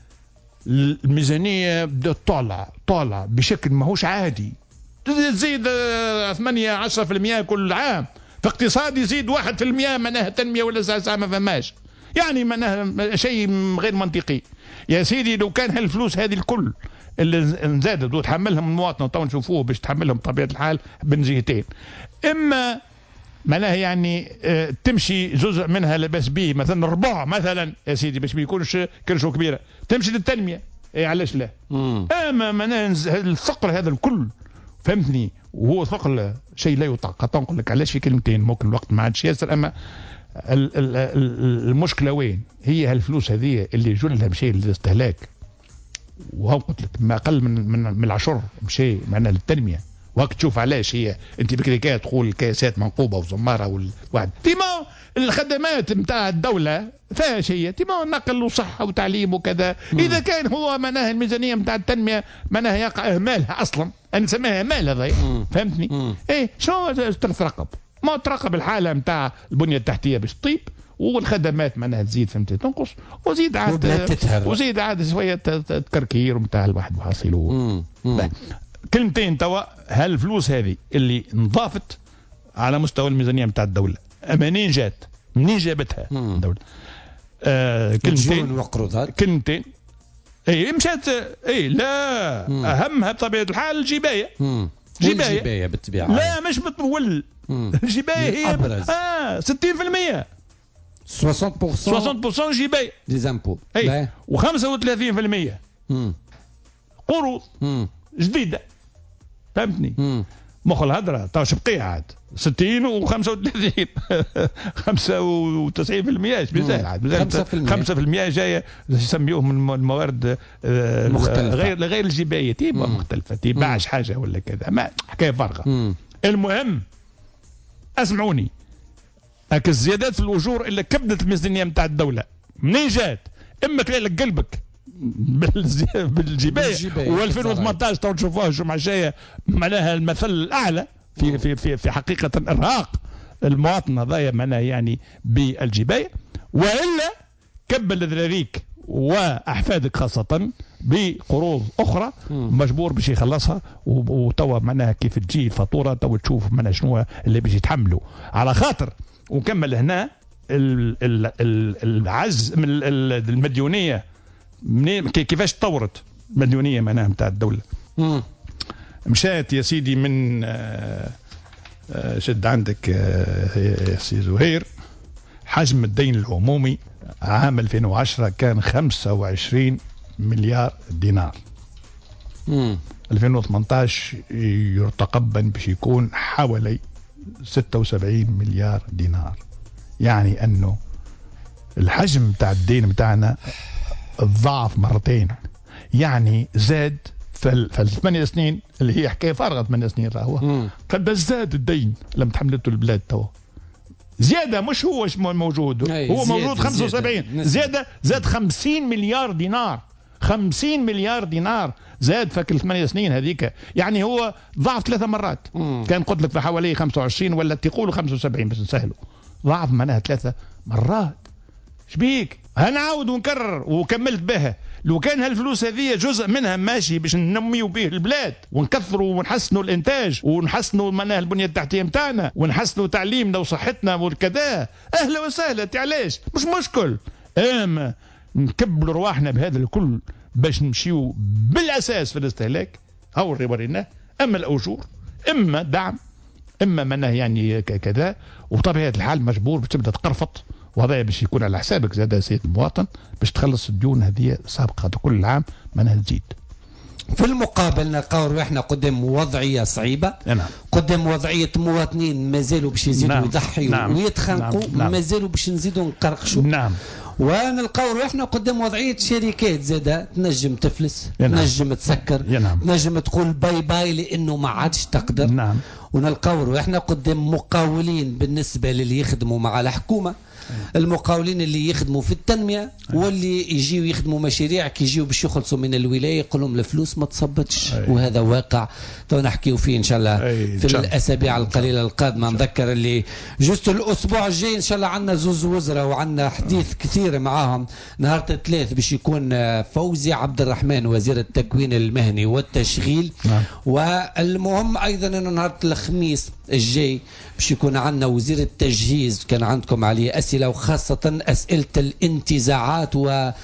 الميزانيه بدات طالعه طالعه بشكل ماهوش عادي تزيد ثمانية عشرة بالمئة كل عام في اقتصاد يزيد واحد بالمئة معناها تنميه ولا ساعه ما فهماش يعني معناها شيء غير منطقي. يا سيدي لو كان هالفلوس هذه الكل اللي انزادت وتحملهم المواطن وتو نشوفوه باش تحملهم بطبيعه الحال من جهتين اما معناها يعني اه تمشي جزء منها لباس به مثلا ربع مثلا يا سيدي باش ما يكونش كرشو كبيره تمشي للتنميه. اي علاش لا؟ مم. اما معناها الثقل هذا الكل فهمتني وهو ثقل شيء لا يطاق. نقول لك علاش في كلمتين ممكن الوقت ما عادش ياسر اما المشكله وين هي هالفلوس هذه اللي جلها مشي للاستهلاك وهو قلت لك ما اقل من من, من العشر مشي معناها للتنميه. وقت تشوف علاش هي انت بكري كده تقول الكاسات منقوبه وزماره والواحد تيما الخدمات نتاع الدوله فاش هي تيما نقل وصحه وتعليم وكذا. اذا كان هو معناها الميزانيه نتاع التنميه معناها يقع اهمالها اصلا انا نسميها اهمال هذا فهمتني؟ ايه شو تترقب؟ ما تراقب الحاله نتاع البنيه التحتيه باش تطيب والخدمات معناها تزيد فهمتي تنقص وزيد عاد وزيد عاد شويه تكركير نتاع الواحد وحاصله. كلمتين توا هالفلوس هذه اللي انضافت على مستوى الميزانيه نتاع الدوله منين جات؟ منين جابتها الدوله؟ آه كلمتين وقروضات كلمتين اي مشات اي لا مم. اهمها بطبيعه الحال الجبايه. جبايه جبايه بالطبيعه لا مش بتول الجبايه هي اه ستين بالمئة ثلاثين بالمئة ثلاثين بالمئة جبايه دي زامبو اي وخمسة وثلاثين بالمئة قروض جديده فهمتني؟ مم. مخ الهدرة تو شبقية عاد ستين وخمسة وثلاثين خمسة وتسعين في المية بزاف عاد خمسة في المية جاية يسميوهم الموارد غير غير الجباية تيبا مختلفة تيباعش حاجة ولا كذا ما حكاية فارغة. المهم اسمعوني هاك الزيادات في الأجور اللي كبدت الميزانية نتاع الدولة منين جات؟ إما كلالك قلبك بالجباية و2018 تو نشوفوها الجمعة الجاية معناها المثل الأعلى في في في في حقيقة إرهاق المواطن هذايا معناها يعني بالجباية، وإلا كبل ذراريك وأحفادك خاصة بقروض أخرى مجبور باش يخلصها، وتوا معناها كيف تجي الفاتورة تو تشوف معناها شنو اللي باش يتحملوا على خاطر. ونكمل هنا العز من المديونية منين كيفاش تطورت المديونية معناها نتاع الدولة. مم. مشات يا سيدي من آآ آآ شد عندك يا سي زهير حجم الدين العمومي عام ألفين وعشرة كان خمسة وعشرين مليار دينار. مم. ألفين وثمانية عشر يتقبل باش يكون حوالي ستة وسبعين مليار دينار، يعني انه الحجم تاع الدين بتاعنا الضعف مرتين، يعني زاد في الثمانية سنين اللي هي حكايه فارغه ثمانية سنين راهو قد زاد الدين لما تحملته البلاد تو زياده مش هو موجود هو موجود خمسة وسبعين زياده زاد خمسين مليار دينار خمسين مليار دينار زاد فك الثمانية سنين هذيك، يعني هو ضعف ثلاثة مرات. مم. كان قلت لك في حوالي خمسة وعشرين ولا تقولوا خمسة وسبعين بس نسهلوا ضعف معناها ثلاثة مرات. شبيك هنعاود ونكرر وكملت بها لو كان هالفلوس هذه جزء منها ماشي باش ننميوا به البلاد ونكثروا ونحسنوا الانتاج ونحسنوا معناها البنيه التحتيه نتاعنا ونحسنوا تعليمنا وصحتنا وكذا اهلا وسهلا علاش مش مشكل. اما نكبلوا رواحنا بهذا الكل باش نمشيو بالاساس في الاستهلاك او اللي وريناه، اما الاجور اما دعم اما منه يعني كذا، وبطبيعه الحال مجبور باش تبدا تقرفط، وهذا باش يكون على حسابك زاد سيد المواطن باش تخلص الديون هذه سابقه كل عام منها تزيد. في المقابل نلقاو رواحنا قدام وضعيه صعيبه. نعم. قدام وضعيه مواطنين مازالوا باش يزيدوا نعم. يضحيوا نعم. ويتخانقوا نعم. مازالوا باش نزيدوا نقرقشوا. نعم. ونلقاو روحنا قدام وضعيه شركات زاده تنجم تفلس، تنجم تسكر، تنجم تقول باي باي لانه ما عادش تقدر. نعم. ونلقاو روحنا قدام مقاولين بالنسبه للي يخدموا مع الحكومه، المقاولين اللي يخدموا في التنميه واللي يجيوا يخدموا مشاريع كي يجيوا باش يخلصوا من الولايه يقول لهم الفلوس ما تصبتش. وهذا واقع تو نحكيو فيه ان شاء الله في الاسابيع القليله القادمه. نذكر اللي جوست الاسبوع الجاي ان شاء الله عندنا زوز وزراء وعندنا حديث كثير معاهم. نهار الثلاث باش يكون فوزي عبد الرحمن وزير التكوين المهني والتشغيل. نعم. والمهم ايضا انه نهار الخميس الجاي باش يكون عندنا وزير التجهيز، كان عندكم عليه اسئله وخاصه اسئله الانتزاعات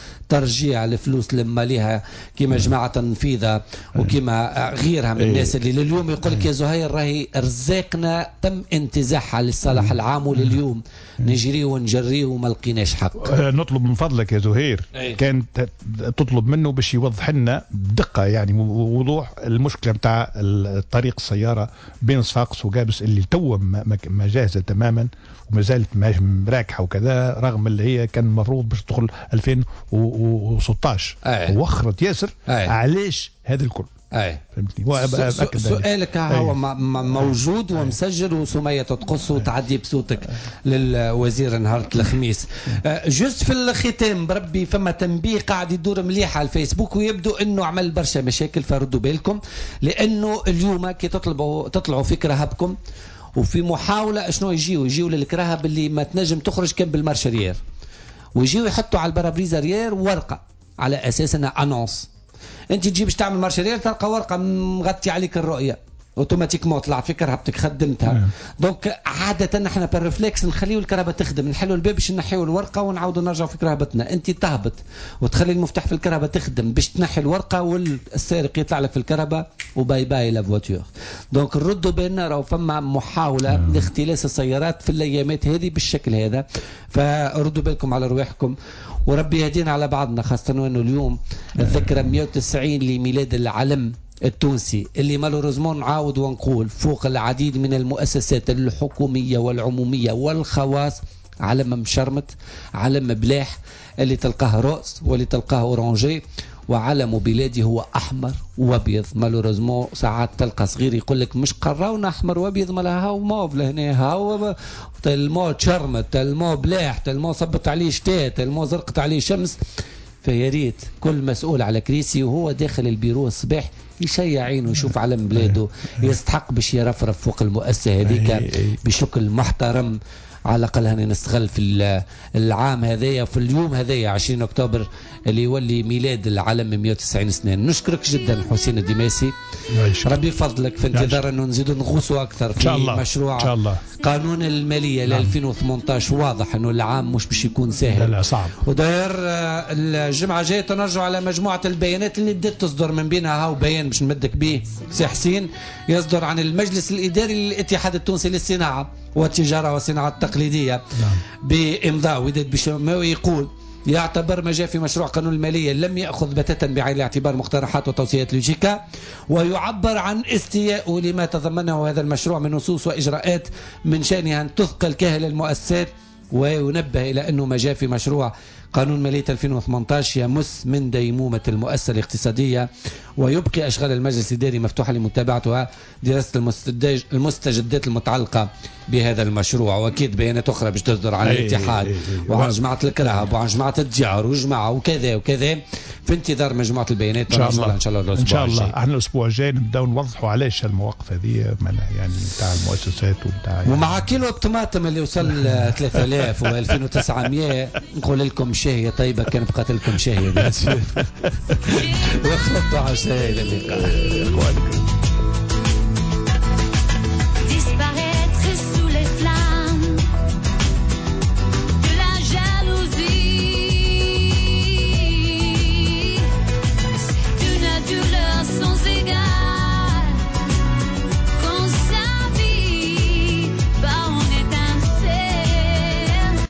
وترجيع الفلوس لما لها كما جماعه تنفيذه وكما غيرها من الناس اللي لليوم يقول لك يا زهير راهي رزاقنا تم انتزاعها للصالح العام ولليوم نجري ونجري وما لقيناش حق. نطلب من فضلك يا زهير كان تطلب منه باش يوضح لنا بدقه يعني ووضوح المشكله نتاع الطريق السياره بين صفاقس وقابس اللي تو ما جاهزه تماما وما زالت مراكحه وكذا، رغم اللي هي كان المفروض باش تدخل ألفين وستة عشر وخرت ياسر. أي. علاش هذا الكل؟ اي فهمتني. سؤالك هو موجود ومسجل وسميه تقص وتعدي بصوتك للوزير نهار الخميس. جوست في الختام بربي فما تنبيه قاعد يدور مليح على الفيسبوك ويبدو انه عمل برشا مشاكل، فردوا بالكم لانه اليوم كي تطلبوا تطلعوا في كرهبكم وفي محاوله شنو يجيو يجيو للكرهب اللي ما تنجم تخرج كان بالمارشريير ويجيو يحطوا على البارابريزاريير ورقه على اساس انها انونس. انت تجي باش تعمل مارشريير تلقى ورقه مغطي عليك الرؤيه اوتوماتيكمون طلعت في كرهبتك خدمتها. دونك عاده نحن بالرفلكس نخليو الكرهبه تخدم، نحلوا الباب باش نحيو الورقه ونعاودوا نرجعوا في كرهبتنا. انت تهبط وتخلي المفتاح في الكرهبه تخدم باش تنحي الورقه والسارق يطلع لك في الكرهبه وباي باي لا فواتور. دونك نردوا بالنا راهو فما محاوله لاختلاس السيارات في الايامات هذه بالشكل هذا، فردوا بالكم على رواحكم وربي يهدينا على بعضنا، خاصه وانه اليوم الذكرى مئة وتسعين لميلاد العلم التونسي اللي مالوريزمون نعاود ونقول فوق العديد من المؤسسات الحكومية والعمومية والخواص علم مشرمت، علم بلاح، اللي تلقاه رؤس واللي تلقاه اورانجي، وعلم بلادي هو احمر وابيض. مالوريزمون ساعات تلقى صغير يقول لك مش قراونا احمر وابيض، مالها هاو موف لهنا، هاو تلمو تشرمت، تلمو بلاح، تلمو صبت عليه شتاء، تلمو زرقت عليه شمس. فيا ريت كل مسؤول على كريسي وهو داخل البيرو الصباح يشيع عينه ويشوف علم بلاده، يستحق باش يرفرف فوق المؤسسه هذيك بشكل محترم. على الأقل هنا نستغل في العام هذايا وفي اليوم هذايا عشرين أكتوبر اللي يولي ميلاد العالم مئة وتسعين سنة. نشكرك جدا حسين الدماسي، ربي فضلك في انتظار أنه نزيدوا نغوصوا أكثر في الله. مشروع إن شاء الله. قانون المالية ل ألفين وثمانية عشر واضح أنه العام مش باش يكون سهل، لا, لا صعب. وداير الجمعة الجاية تنرجعوا على مجموعة البيانات اللي بدات تصدر، من بينها هاو بيان باش نمدك به سي حسين يصدر عن المجلس الإداري للاتحاد التونسي للصناعة والتجارة والصناعة التقليدية. نعم. بإمضاء وداد بشماوي يقول يعتبر ما جاء في مشروع قانون المالية لم يأخذ بتاتا بعين الاعتبار مقترحات وتوصيات لوجيكا، ويعبر عن استياءه لما تضمنه هذا المشروع من نصوص وإجراءات من شأنها أن تثقل كاهل المؤسسات، وينبه إلى أنه ما جاء في مشروع قانون مالية ألفين وثمانية عشر يمس من ديمومة المؤسسة الاقتصادية، ويبقي أشغال المجلس الإداري مفتوحة لمتابعتها دراسة المستجدات المتعلقة بهذا المشروع. وأكيد بيانات أخرى باش تصدر عن الاتحاد وعن جماعة الكرهب وعن جماعة التجار وجماعة وكذا وكذا، في انتظار مجموعة البيانات. إن شاء الله إن شاء الله الأسبوع الجاي. إن شاء الله احنا الأسبوع الجاي نبداو نوضحوا علاش المواقف هذه يعني نتاع المؤسسات ونتاع يعني. ومع كيلو الطماطم اللي وصل ثلاثة آلاف و ألفين وتسعمائة نقول لكم شاهية طيبة كان بقات لكم شاهية. وخطوا عشاء إلى اللقاء.